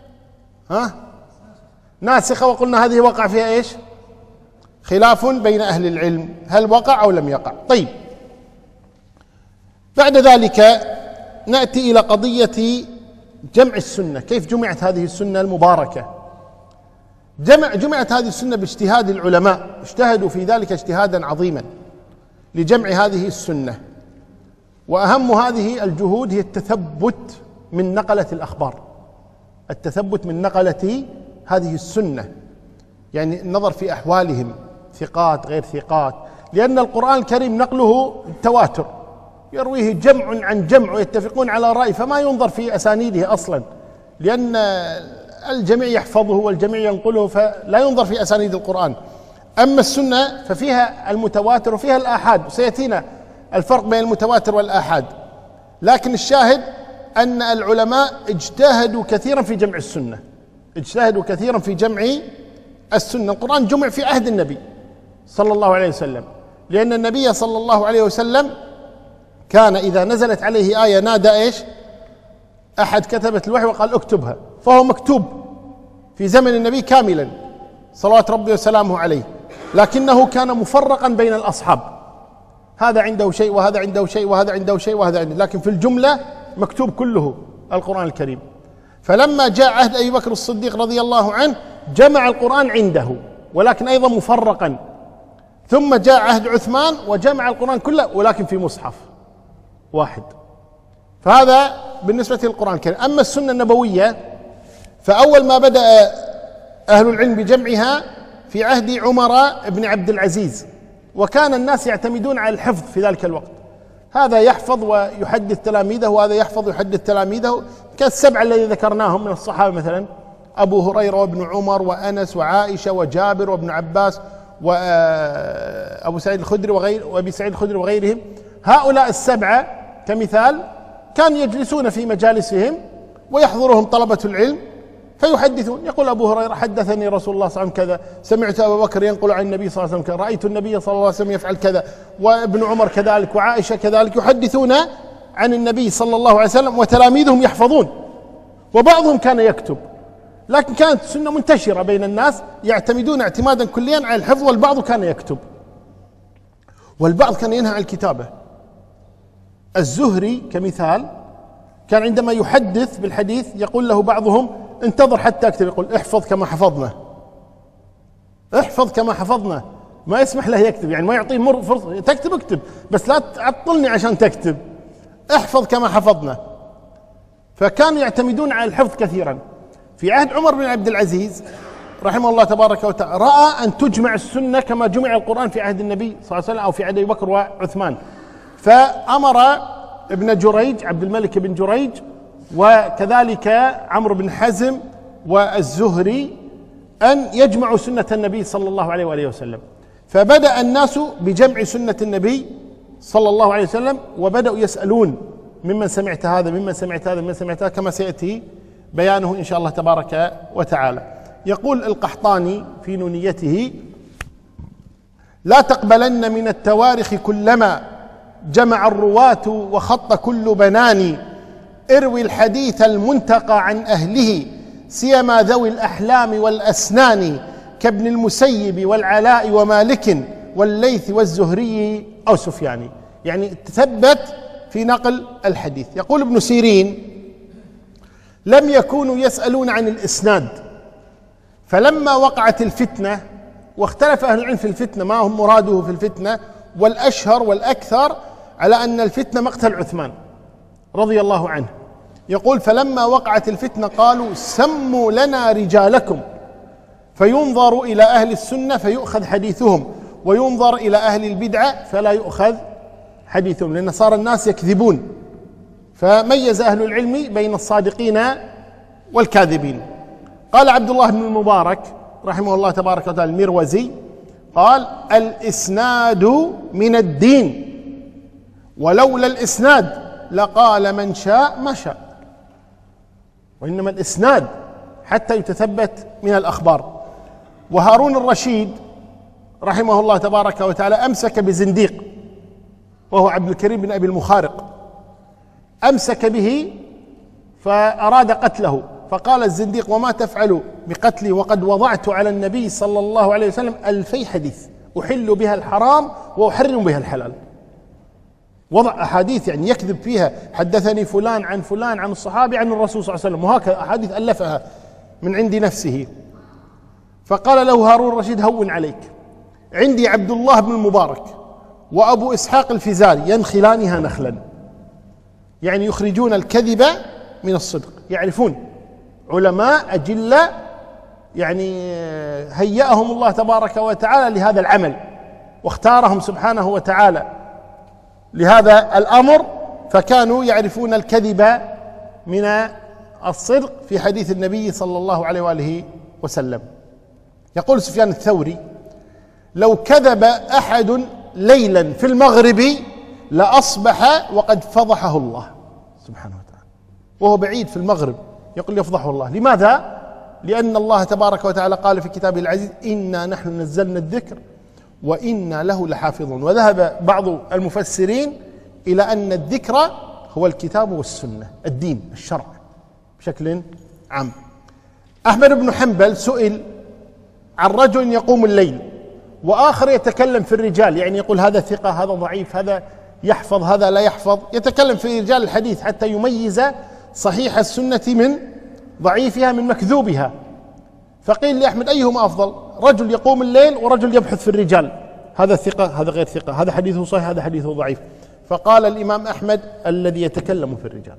ناسخة، وقلنا هذه وقع فيها إيش؟ خلاف بين أهل العلم، هل وقع أو لم يقع. طيب، بعد ذلك نأتي إلى قضية جمع السنة، كيف جمعت هذه السنة المباركة؟ جمعت هذه السنة باجتهاد العلماء، اجتهدوا في ذلك اجتهادا عظيما لجمع هذه السنة. وأهم هذه الجهود هي التثبت من نقلة الأخبار، التثبت من نقلة هذه السنة، يعني النظر في أحوالهم، ثقات غير ثقات، لأن القرآن الكريم نقله التواتر، يرويه جمع عن جمع ويتفقون على رأي، فما ينظر في أسانيده أصلا، لأن الجميع يحفظه والجميع ينقله، فلا ينظر في أسانيد القرآن. أما السنة ففيها المتواتر وفيها الآحاد، وسيأتينا الفرق بين المتواتر والآحاد. لكن الشاهد أن العلماء اجتهدوا كثيرا في جمع السنة، اجتهدوا كثيرا في جمع السنة. القرآن جمع في عهد النبي صلى الله عليه وسلم، لأن النبي صلى الله عليه وسلم كان إذا نزلت عليه آية نادى إيش؟ أحد كتبة الوحي وقال اكتبها، فهو مكتوب في زمن النبي كاملا صلوات ربي وسلامه عليه، لكنه كان مفرقا بين الأصحاب، هذا عنده شيء وهذا عنده شيء وهذا عنده شيء وهذا عنده، لكن في الجملة مكتوب كله القرآن الكريم. فلما جاء عهد أبي بكر الصديق رضي الله عنه جمع القرآن عنده، ولكن أيضا مفرقا. ثم جاء عهد عثمان وجمع القرآن كله ولكن في مصحف واحد. فهذا بالنسبة للقرآن الكريم. أما السنة النبوية فأول ما بدأ أهل العلم بجمعها في عهد عمر بن عبد العزيز، وكان الناس يعتمدون على الحفظ في ذلك الوقت، هذا يحفظ ويحدث تلاميذه وهذا يحفظ ويحدث تلاميذه، كالسبعة الذي ذكرناهم من الصحابة، مثلا أبو هريرة وابن عمر وأنس وعائشة وجابر وابن عباس وأبو سعيد الخدري وأبي سعيد الخدري وغيرهم. هؤلاء السبعة كمثال كانوا يجلسون في مجالسهم ويحضرهم طلبة العلم فيحدثون، يقول أبو هريرة حدثني رسول الله صلى الله عليه وسلم كذا، سمعت أبا بكر ينقل عن النبي صلى الله عليه وسلم كذا، رأيت النبي صلى الله عليه وسلم يفعل كذا، وابن عمر كذلك وعائشة كذلك، يحدثون عن النبي صلى الله عليه وسلم، وتلاميذهم يحفظون، وبعضهم كان يكتب. لكن كانت السنة منتشرة بين الناس يعتمدون اعتمادا كليا على الحفظ، والبعض كان يكتب والبعض كان ينهى عن الكتابة. الزهري كمثال كان عندما يحدث بالحديث يقول له بعضهم انتظر حتى اكتب، يقول احفظ كما حفظنا، احفظ كما حفظنا، ما يسمح له يكتب، يعني ما يعطيه فرصة تكتب اكتب بس لا تعطلني عشان تكتب، احفظ كما حفظنا. فكانوا يعتمدون على الحفظ كثيرا. في عهد عمر بن عبد العزيز رحمه الله تبارك وتعالى رأى أن تجمع السنة كما جمع القرآن في عهد النبي صلى الله عليه وسلم أو في عهد أبي بكر وعثمان، فأمر ابن جريج عبد الملك بن جريج وكذلك عمرو بن حزم والزهري أن يجمعوا سنة النبي صلى الله عليه وآله وسلم. فبدأ الناس بجمع سنة النبي صلى الله عليه وسلم، وبدأوا يسألون ممن سمعت هذا ممن سمعت هذا ممن سمعت هذا، كما سيأتي بيانه إن شاء الله تبارك وتعالى. يقول القحطاني في نونيته: لا تقبلن من التواريخ كلما جمع الرواة وخط كل بنان، اروي الحديث المنتقى عن أهله سيما ذوي الأحلام والأسنان، كابن المسيب والعلاء ومالك والليث والزهري أو سفياني، يعني تثبت في نقل الحديث. يقول ابن سيرين: لم يكونوا يسألون عن الإسناد، فلما وقعت الفتنة واختلف أهل العلم في الفتنة ما هم مراده في الفتنة، والأشهر والأكثر على أن الفتنة مقتل عثمان رضي الله عنه. يقول: فلما وقعت الفتنة قالوا سموا لنا رجالكم، فينظر إلى أهل السنة فيؤخذ حديثهم، وينظر إلى أهل البدعة فلا يؤخذ حديثهم، لأن صار الناس يكذبون، فميز أهل العلم بين الصادقين والكاذبين. قال عبد الله بن المبارك رحمه الله تبارك وتعالى المروزي قال: الإسناد من الدين، ولولا الإسناد لقال من شاء ما شاء، وإنما الإسناد حتى يتثبت من الأخبار. وهارون الرشيد رحمه الله تبارك وتعالى أمسك بزنديق وهو عبد الكريم بن أبي المخارق، أمسك به فأراد قتله، فقال الزنديق: وما تفعل بقتلي وقد وضعت على النبي صلى الله عليه وسلم 2000 حديث أحل بها الحرام وأحرم بها الحلال. وضع أحاديث يعني يكذب فيها، حدثني فلان عن فلان عن الصحابي عن الرسول صلى الله عليه وسلم، وهكذا أحاديث ألفها من عند نفسه. فقال له هارون الرشيد: هون عليك، عندي عبد الله بن المبارك وأبو إسحاق الفزاري ينخلانها نخلا، يعني يخرجون الكذب من الصدق، يعرفون علماء أجلة يعني هيأهم الله تبارك وتعالى لهذا العمل، واختارهم سبحانه وتعالى لهذا الأمر، فكانوا يعرفون الكذب من الصدق في حديث النبي صلى الله عليه وآله وسلم. يقول سفيان الثوري: لو كذب أحد ليلا في المغرب لأصبح وقد فضحه الله سبحانه وتعالى، وهو بعيد في المغرب يقول يفضحه الله. لماذا؟ لأن الله تبارك وتعالى قال في كتابه العزيز: إنا نحن نزلنا الذكر وإنا له لحافظون. وذهب بعض المفسرين إلى أن الذكر هو الكتاب والسنة، الدين الشرع بشكل عام. أحمد بن حنبل سئل عن رجل يقوم الليل وآخر يتكلم في الرجال، يعني يقول هذا ثقة هذا ضعيف، هذا يحفظ هذا لا يحفظ، يتكلم في رجال الحديث حتى يميز صحيح السنة من ضعيفها من مكذوبها. فقيل لأحمد: أيهما أفضل؟ رجل يقوم الليل ورجل يبحث في الرجال، هذا ثقة هذا غير ثقة، هذا حديثه صحيح هذا حديثه ضعيف. فقال الإمام أحمد: الذي يتكلم في الرجال.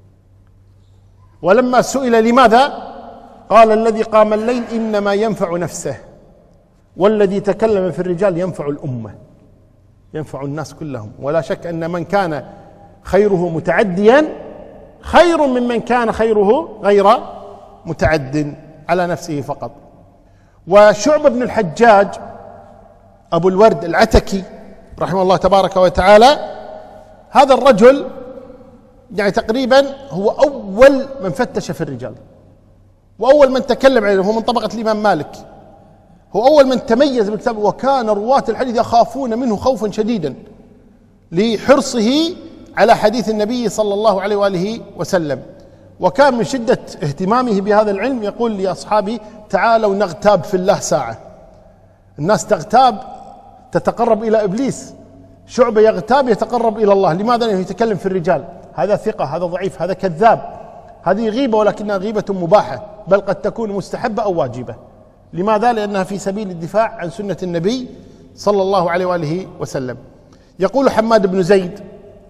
ولما سئل لماذا قال: الذي قام الليل إنما ينفع نفسه، والذي تكلم في الرجال ينفع الأمة، ينفع الناس كلهم. ولا شك أن من كان خيره متعديا خير ممن كان خيره غير متعد على نفسه فقط. وشعبة بن الحجاج أبو الورد العتكي رحمه الله تبارك وتعالى، هذا الرجل يعني تقريبا هو أول من فتش في الرجال، وأول من تكلم عنه، هو من طبقة الإمام مالك، هو أول من تميز بالكتاب، وكان رواة الحديث يخافون منه خوفا شديدا لحرصه على حديث النبي صلى الله عليه وآله وسلم. وكان من شدة اهتمامه بهذا العلم يقول لأصحابه: تعالوا نغتاب في الله ساعة. الناس تغتاب تتقرب إلى إبليس، شعبة يغتاب يتقرب إلى الله. لماذا؟ لأنه يتكلم في الرجال، هذا ثقة هذا ضعيف هذا كذاب، هذه غيبة ولكنها غيبة مباحة، بل قد تكون مستحبة أو واجبة. لماذا؟ لأنها في سبيل الدفاع عن سنة النبي صلى الله عليه وآله وسلم. يقول حماد بن زيد: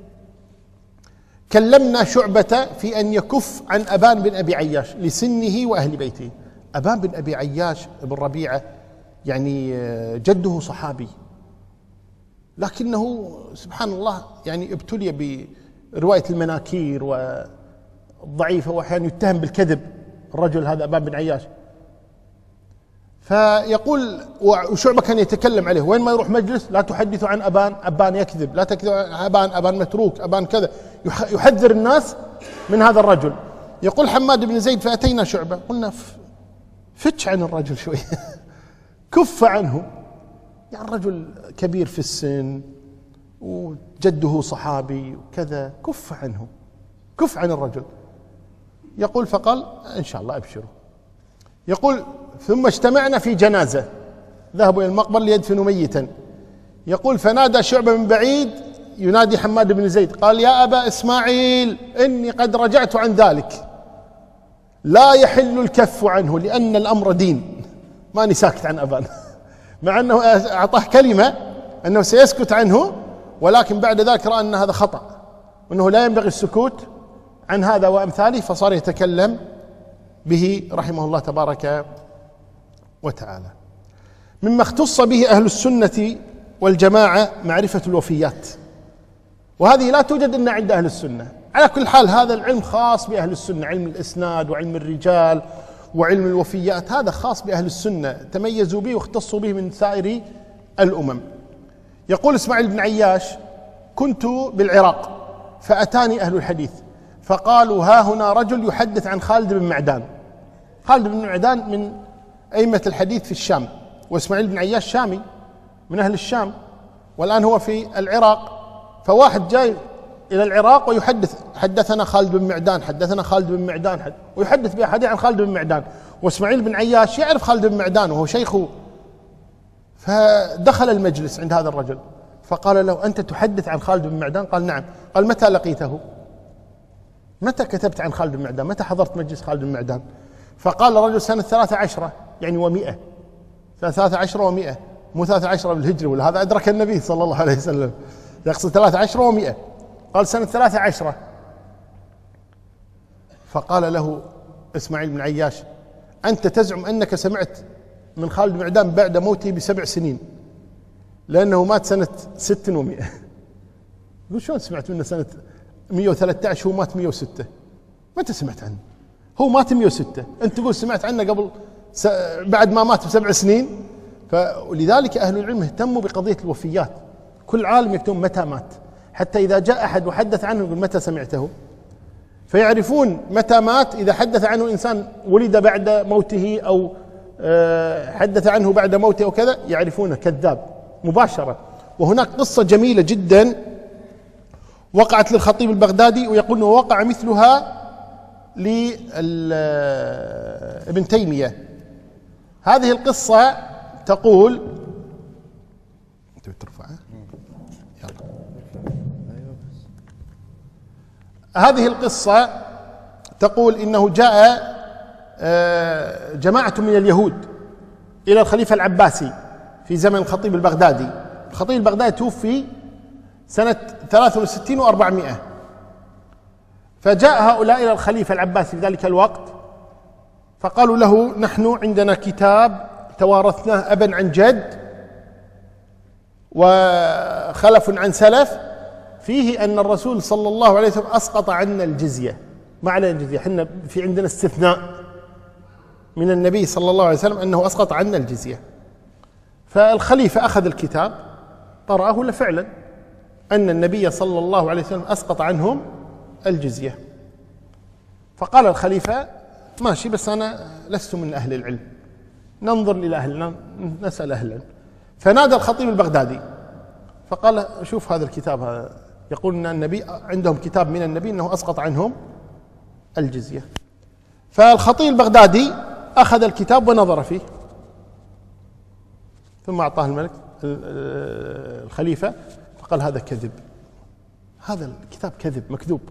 كلمنا شعبة في أن يكف عن أبان بن أبي عياش لسنه وأهل بيته. أبان بن أبي عياش بن ربيعة يعني جده صحابي، لكنه سبحان الله يعني ابتلي برواية المناكير والضعيفة، وأحيانا يتهم بالكذب الرجل هذا أبان بن عياش. فيقول وشعبة كان يتكلم عليه، وين ما يروح مجلس: لا تحدثوا عن أبان، أبان يكذب، لا تكذب عن أبان، أبان متروك، أبان كذا، يحذر الناس من هذا الرجل. يقول حماد بن زيد: فأتينا شعبة قلنا: فتش عن الرجل شوي كف عنه، يعني الرجل كبير في السن وجده صحابي وكذا، كف عنه، كف عن الرجل. يقول فقال: إن شاء الله أبشروا. يقول: ثم اجتمعنا في جنازة، ذهبوا إلى المقبرة ليدفنوا ميتا. يقول: فنادى شعبة من بعيد ينادي حماد بن زيد، قال: يا أبا إسماعيل إني قد رجعت عن ذلك، لا يحل الكف عنه لأن الأمر دين. ماني ساكت عن أبان مع أنه أعطاه كلمة أنه سيسكت عنه، ولكن بعد ذلك رأى أن هذا خطأ وأنه لا ينبغي السكوت عن هذا وأمثاله، فصار يتكلم به رحمه الله تبارك وتعالى. مما اختص به أهل السنة والجماعة معرفة الوفيات، وهذه لا توجد إلا عند أهل السنة. على كل حال هذا العلم خاص بأهل السنة، علم الإسناد وعلم الرجال وعلم الوفيات، هذا خاص بأهل السنة، تميزوا به واختصوا به من سائر الأمم. يقول إسماعيل بن عياش: كنت بالعراق فأتاني أهل الحديث فقالوا: ها هنا رجل يحدث عن خالد بن معدان. خالد بن معدان من أئمة الحديث في الشام، وإسماعيل بن عياش شامي من أهل الشام، والآن هو في العراق. فواحد جاي إلى العراق ويحدث: حدثنا خالد بن معدان، حدثنا خالد بن معدان، ويحدث بأحاديث عن خالد بن معدان، وإسماعيل بن عياش يعرف خالد بن معدان وهو شيخه. فدخل المجلس عند هذا الرجل فقال له: أنت تحدث عن خالد بن معدان؟ قال: نعم. قال: متى لقيته؟ متى كتبت عن خالد بن معدان؟ متى حضرت مجلس خالد بن معدان؟ فقال الرجل: سنة 13 يعني و100، سنة 13 و100، مو 13 بالهجري، ولا هذا أدرك النبي صلى الله عليه وسلم، يقصد 13 و100. قال: سنة 13. فقال له إسماعيل بن عياش: أنت تزعم أنك سمعت من خالد بن معدان بعد موته ب7 سنين، لأنه مات سنة 6 و100. يقول: شلون سمعت منه سنة 113 هو مات 106؟ متى سمعت عنه؟ هو مات 106، أنت تقول سمعت عنه قبل بعد ما مات ب7 سنين. فلذلك أهل العلم اهتموا بقضية الوفيات، كل عالم يكتب متى مات، حتى إذا جاء أحد وحدث عنه يقول: متى سمعته؟ فيعرفون متى مات. إذا حدث عنه إنسان ولد بعد موته أو حدث عنه بعد موته أو كذا، يعرفونه كذاب مباشرة. وهناك قصة جميلة جدا وقعت للخطيب البغدادي، ويقول أنه وقع مثلها لابن تيمية. هذه القصة تقول: هذه القصة تقول إنه جاء جماعة من اليهود إلى الخليفة العباسي في زمن الخطيب البغدادي. الخطيب البغدادي توفي سنة 63 و400. فجاء هؤلاء إلى الخليفة العباسي في ذلك الوقت، فقالوا له: نحن عندنا كتاب توارثناه أبا عن جد وخلف عن سلف، فيه أن الرسول صلى الله عليه وسلم أسقط عنا الجزية. ما علينا الجزية، احنا في عندنا استثناء من النبي صلى الله عليه وسلم أنه أسقط عنا الجزية. فالخليفة أخذ الكتاب قرأه لفعلا أن النبي صلى الله عليه وسلم أسقط عنهم الجزية. فقال الخليفة: ماشي، بس أنا لست من أهل العلم، ننظر إلى أهلنا، نسأل أهل العلم. فنادى الخطيب البغدادي فقال: شوف هذا الكتاب، هذا يقول أن النبي عندهم كتاب من النبي أنه أسقط عنهم الجزية. فالخطيب البغدادي أخذ الكتاب ونظر فيه، ثم أعطاه الملك الخليفة، فقال: هذا كذب، هذا الكتاب كذب مكذوب.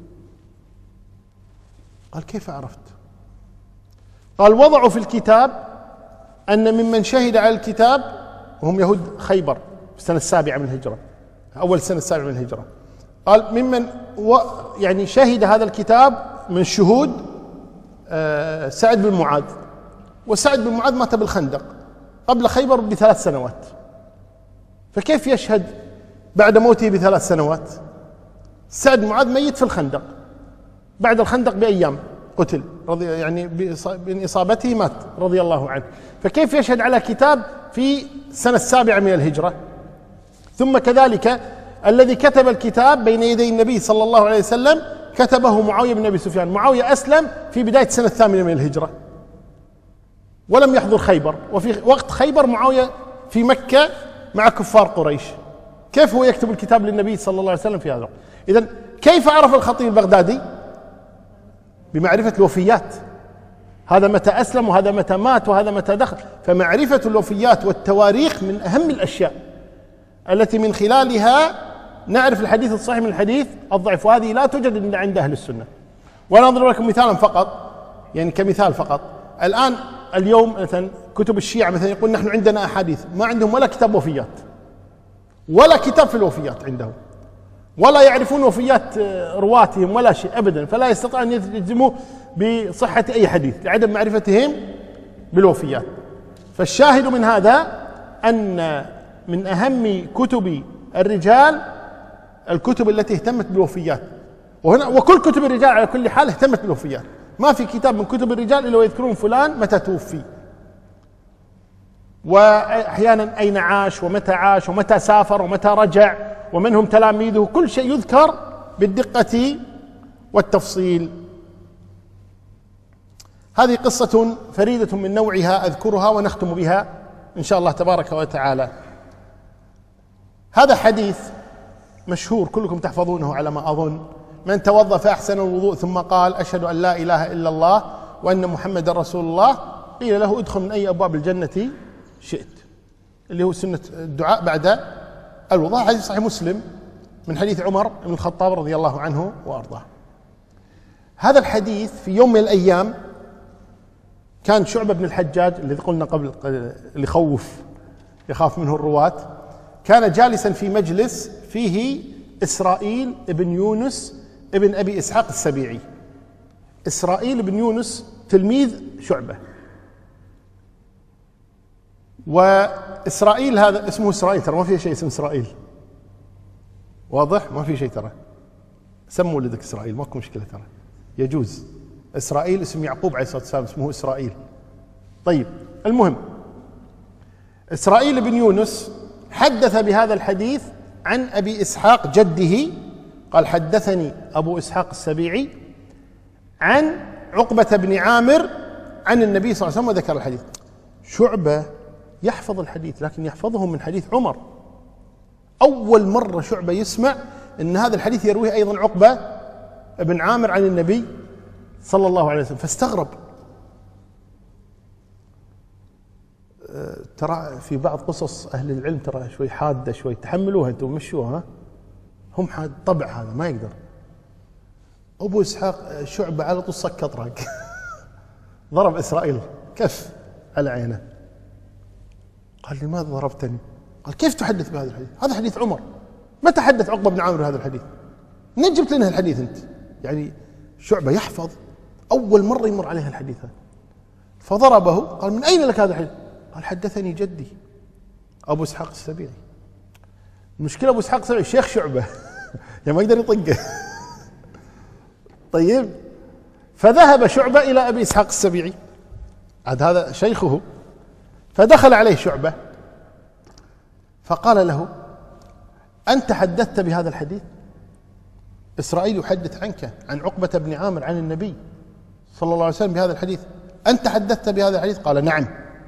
قال: كيف عرفت؟ قال: وضعوا في الكتاب أن ممن شهد على الكتاب، وهم يهود خيبر في السنة 7 من الهجرة، أول سنة 7 من الهجرة، قال: ممن يعني شهد هذا الكتاب من شهود سعد بن معاذ. وسعد بن معاذ مات بالخندق قبل خيبر ب3 سنوات، فكيف يشهد بعد موته ب3 سنوات؟ سعد بن معاذ ميت في الخندق، بعد الخندق بأيام قتل، يعني من إصابته مات رضي الله عنه، فكيف يشهد على كتاب في سنة 7 من الهجرة؟ ثم كذلك الذي كتب الكتاب بين يدي النبي صلى الله عليه وسلم كتبه معاوية بن أبي سفيان. معاوية أسلم في بداية سنة 8 من الهجرة ولم يحضر خيبر، وفي وقت خيبر معاوية في مكة مع كفار قريش، كيف هو يكتب الكتاب للنبي صلى الله عليه وسلم في هذا الوقت؟ إذن كيف عرف الخطيب البغدادي؟ بمعرفة الوفيات، هذا متى أسلم وهذا متى مات وهذا متى دخل. فمعرفة الوفيات والتواريخ من أهم الأشياء التي من خلالها نعرف الحديث الصحيح من الحديث الضعيف، وهذه لا توجد عند أهل السنة. وأنا أضرب لكم مثالا فقط، يعني كمثال فقط. الآن اليوم مثلا كتب الشيعة مثلا يقول نحن عندنا أحاديث، ما عندهم ولا كتاب وفيات، ولا كتاب في الوفيات عندهم، ولا يعرفون وفيات رواتهم ولا شيء أبدا، فلا يستطيع أن يجزموا بصحة أي حديث لعدم معرفتهم بالوفيات. فالشاهد من هذا أن من أهم كتب الرجال الكتب التي اهتمت بالوفيات، وكل كتب الرجال على كل حال اهتمت بالوفيات. ما في كتاب من كتب الرجال إلا ويذكرون فلان متى توفي، وأحيانا أين عاش ومتى سافر ومتى رجع ومن هم تلاميذه، كل شيء يذكر بالدقة والتفصيل. هذه قصة فريدة من نوعها أذكرها ونختم بها إن شاء الله تبارك وتعالى. هذا حديث مشهور كلكم تحفظونه على ما أظن: من توضأ فأحسن الوضوء ثم قال أشهد أن لا إله إلا الله وأن محمد رسول الله قيل له ادخل من أي أبواب الجنة شئت، اللي هو سنة الدعاء بعد الوضوء حديث صحيح مسلم من حديث عمر بن الخطاب رضي الله عنه وأرضاه. هذا الحديث في يوم من الأيام كان شعبة بن الحجاج الذي قلنا قبل اللي يخاف منه الرواة، كان جالسا في مجلس فيه إسرائيل بن يونس ابن أبي إسحاق السبيعي. إسرائيل بن يونس تلميذ شعبة، وإسرائيل هذا اسمه إسرائيل، ترى ما في شيء اسمه إسرائيل، واضح؟ ما في شيء، ترى سموا ولدك إسرائيل ماكو مشكلة، ترى يجوز. إسرائيل اسم يعقوب عليه الصلاة والسلام اسمه إسرائيل. طيب المهم، إسرائيل بن يونس حدث بهذا الحديث عن أبي إسحاق جده، قال حدثني أبو إسحاق السبيعي عن عقبة بن عامر عن النبي صلى الله عليه وسلم، وذكر الحديث. شعبة يحفظ الحديث لكن يحفظه من حديث عمر. أول مرة شعبة يسمع أن هذا الحديث يرويه أيضا عقبة بن عامر عن النبي صلى الله عليه وسلم، فاستغرب. ترى في بعض قصص أهل العلم ترى شوي حادة، شوي تحملوها أنتم مشوها، هم حاد طبع هذا ما يقدر. أبو إسحاق شعبة على طول سكت راق ضرب إسرائيل كف على عينه، قال لماذا ضربتني؟ قال كيف تحدث بهذا الحديث؟ هذا حديث عمر، متى حدث عقبة بن عامر هذا الحديث؟ منين جبت لنا الحديث أنت؟ يعني شعبة يحفظ، أول مرة يمر عليه الحديث هذا، فضربه. قال من أين لك هذا الحديث؟ قال حدثني جدي أبو إسحاق السبيعي. المشكلة أبو إسحاق السبيعي شيخ شعبة يعني ما يقدر يطقه طيب، فذهب شعبة إلى أبي إسحاق السبيعي، عاد هذا شيخه، فدخل عليه شعبة فقال له أنت حدثت بهذا الحديث؟ إسرائيل يحدث عنك عن عقبة بن عامر عن النبي صلى الله عليه وسلم بهذا الحديث، أنت حدثت بهذا الحديث؟ قال نعم.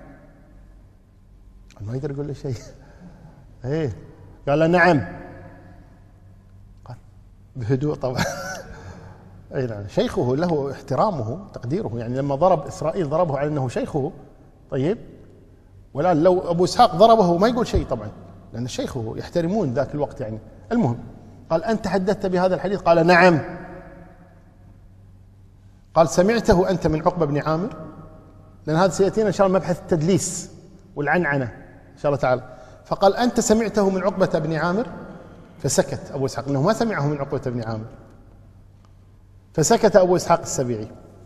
ما يقدر يقول له شيء ايه، قال نعم، قال بهدوء طبعا اي نعم، شيخه له احترامه تقديره، يعني لما ضرب إسرائيل ضربه على أنه شيخه. طيب، والآن لو أبو إسحاق ضربه ما يقول شيء طبعا، لأن شيخه يحترمون ذاك الوقت يعني. المهم، قال أنت حدثت بهذا الحديث؟ قال نعم. قال سمعته أنت من عقبة بن عامر؟ لأن هذا سيأتينا إن شاء الله مبحث التدليس والعنعنة إن شاء الله تعالى. فقال أنت سمعته من عقبة بن عامر؟ فسكت أبو إسحاق، أنه ما سمعه من عقبة بن عامر، فسكت أبو إسحاق السبيعي.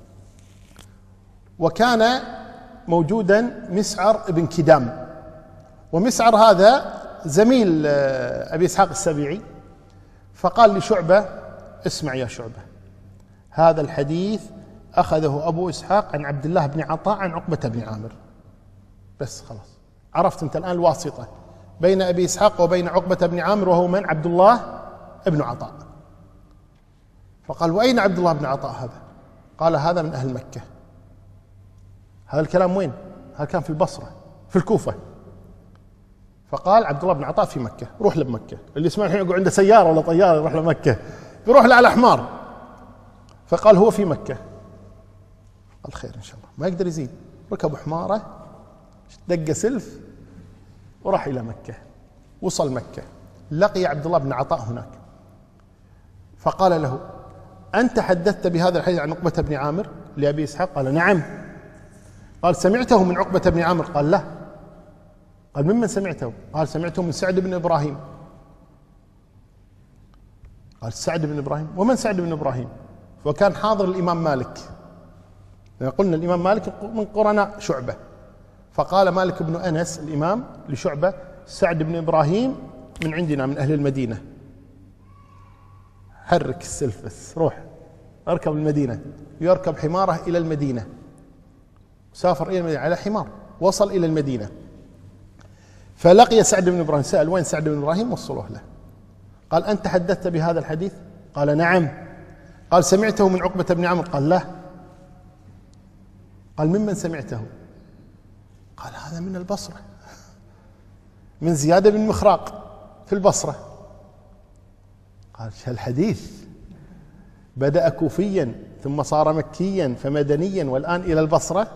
وكان موجودا مسعر بن كدام، ومسعر هذا زميل أبي إسحاق السبيعي، فقال لشعبة اسمع يا شعبة، هذا الحديث أخذه أبو إسحاق عن عبد الله بن عطاء عن عقبة بن عامر. بس خلاص عرفت أنت الآن الواسطة بين أبي إسحاق وبين عقبة بن عامر، وهو من؟ عبد الله بن عطاء. فقال وأين عبد الله بن عطاء هذا؟ قال هذا من أهل مكة. هذا الكلام وين؟ هذا كان في البصرة في الكوفة. فقال عبد الله بن عطاء في مكة، روح له بمكة. اللي يسمع الحين يقول عنده سيارة ولا طيارة يروح لمكة، بيروح له على حمار. فقال هو في مكة. قال خير إن شاء الله، ما يقدر يزيد، ركب حمارة دق سلف وراح إلى مكة. وصل مكة، لقي عبد الله بن عطاء هناك، فقال له أنت حدثت بهذا الحديث عن عقبة بن عامر لأبي إسحاق؟ قال نعم. قال سمعته من عقبة بن عامر؟ قال لا. قال ممن سمعته؟ قال سمعته من سعد بن إبراهيم. قال سعد بن إبراهيم؟ ومن سعد بن إبراهيم؟ وكان حاضر الإمام مالك، قلنا الإمام مالك من قرناء شعبة. فقال مالك بن أنس الإمام لشعبة سعد بن إبراهيم من عندنا من أهل المدينة، حرك السلف بس، روح اركب المدينة. يركب حماره إلى المدينة، سافر إلى المدينة على حمار، وصل إلى المدينة فلقي سعد بن إبراهيم، سأل وين سعد بن إبراهيم؟ وصلوه له. قال أنت حدثت بهذا الحديث؟ قال نعم. قال سمعته من عقبة بن عامر؟ قال لا. قال ممن سمعته؟ قال هذا من البصرة، من زياد بن مخراق في البصرة. قال الحديث بدأ كوفيا ثم صار مكيا فمدنيا والآن إلى البصرة؟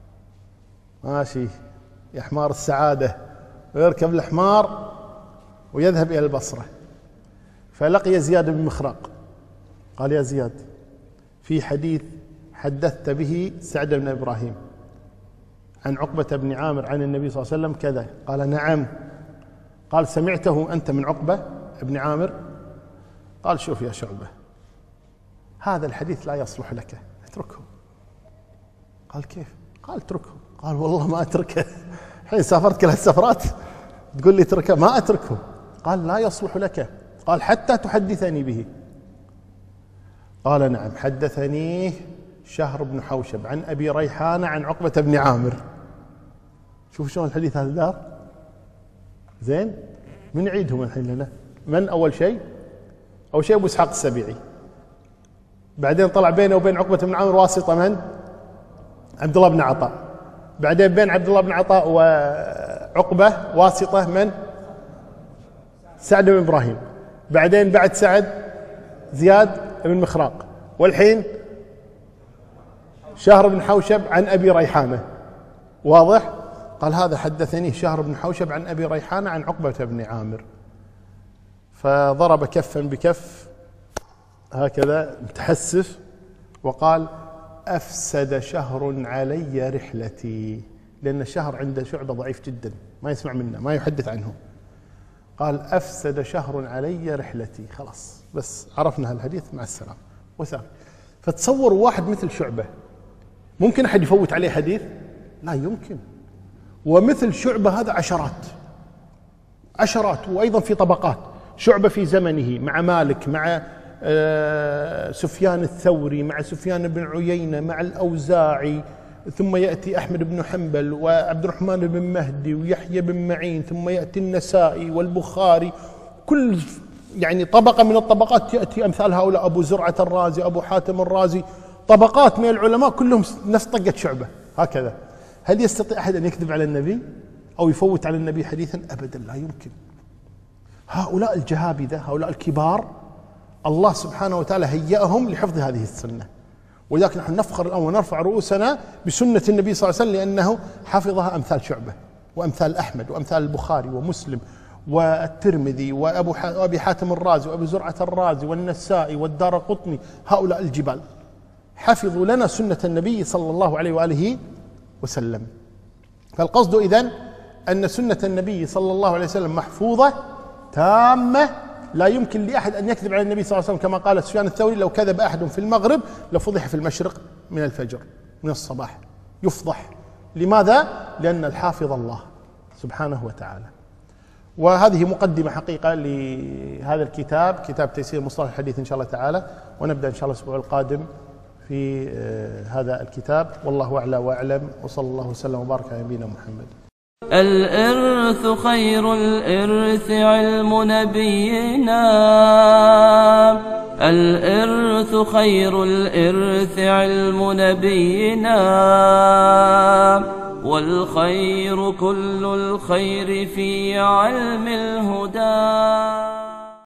ماشي يا حمار السعادة، ويركب الحمار ويذهب إلى البصرة، فلقي زياد بن مخراق. قال: يا زياد، في حديث حدثت به سعد بن إبراهيم عن عقبة بن عامر عن النبي صلى الله عليه وسلم كذا. قال: نعم. قال: سمعته أنت من عقبة بن عامر؟ قال: شوف يا شعبة، هذا الحديث لا يصلح لك، اتركه. قال: كيف؟ قال: اتركه. قال: والله ما أتركه، حين سافرت كل هالسفرات تقول لي اتركه؟ ما أتركه. قال: لا يصلح لك. قال: حتى تحدثني به. قال: نعم. حدثني شهر بن حوشب عن أبي ريحانة عن عقبة بن عامر. شوف شلون الحديث هذا دار. زين، من يعيدهم الحين لنا؟ من أول شيء؟ أول شيء أبو إسحاق السبيعي، بعدين طلع بينه وبين عقبة بن عامر واسطة من؟ عبد الله بن عطاء، بعدين بين عبد الله بن عطاء وعقبة واسطة من؟ سعد بن إبراهيم، بعدين بعد سعد زياد بن مخراق، والحين شهر بن حوشب عن أبي ريحانة. واضح؟ قال: هذا حدثني شهر بن حوشب عن أبي ريحانة عن عقبة بن عامر. فضرب كفا بكف هكذا متحسف وقال: أفسد شهر علي رحلتي، لأن الشهر عند شعبة ضعيف جدا، ما يسمع منه، ما يحدث عنه. قال: أفسد شهر علي رحلتي. خلاص، بس عرفنا هالحديث، مع السلامة، وسام. فتصوروا واحد مثل شعبة، ممكن أحد يفوت عليه حديث؟ لا يمكن. ومثل شعبة هذا عشرات، وأيضا في طبقات. شعبة في زمنه مع مالك، مع سفيان الثوري، مع سفيان بن عيينة، مع الأوزاعي، ثم يأتي أحمد بن حنبل وعبد الرحمن بن مهدي ويحيى بن معين، ثم يأتي النسائي والبخاري. كل يعني طبقة من الطبقات يأتي أمثال هؤلاء، أبو زرعة الرازي، أبو حاتم الرازي، طبقات من العلماء كلهم نفس طقة شعبة هكذا. هل يستطيع أحد أن يكذب على النبي أو يفوت على النبي حديثا؟ أبدا، لا يمكن. هؤلاء الجهابذة، هؤلاء الكبار، الله سبحانه وتعالى هيأهم لحفظ هذه السنة، ولذلك نحن نفخر الآن ونرفع رؤوسنا بسنة النبي صلى الله عليه وسلم، لأنه حفظها أمثال شعبة وأمثال أحمد وأمثال البخاري ومسلم والترمذي وأبي حاتم الرازي وأبي زرعة الرازي والنسائي والدارقطني. هؤلاء الجبال حفظوا لنا سنة النبي صلى الله عليه وآله وسلم. فالقصد إذن أن سنة النبي صلى الله عليه وسلم محفوظة تامة، لا يمكن لأحد أن يكذب على النبي صلى الله عليه وسلم، كما قال سفيان الثوري: لو كذب أحد في المغرب لفضح في المشرق من الفجر، من الصباح يفضح. لماذا؟ لأن الحافظ الله سبحانه وتعالى. وهذه مقدمة حقيقة لهذا الكتاب، كتاب تيسير مصطلح الحديث إن شاء الله تعالى، ونبدأ إن شاء الله الأسبوع القادم في هذا الكتاب. والله أعلى وأعلم، وصلى الله وسلم وبارك على نبينا محمد. الإرث خير الإرث علم نبينا، الإرث خير الإرث علم نبينا، والخير كل الخير في علم الهدى.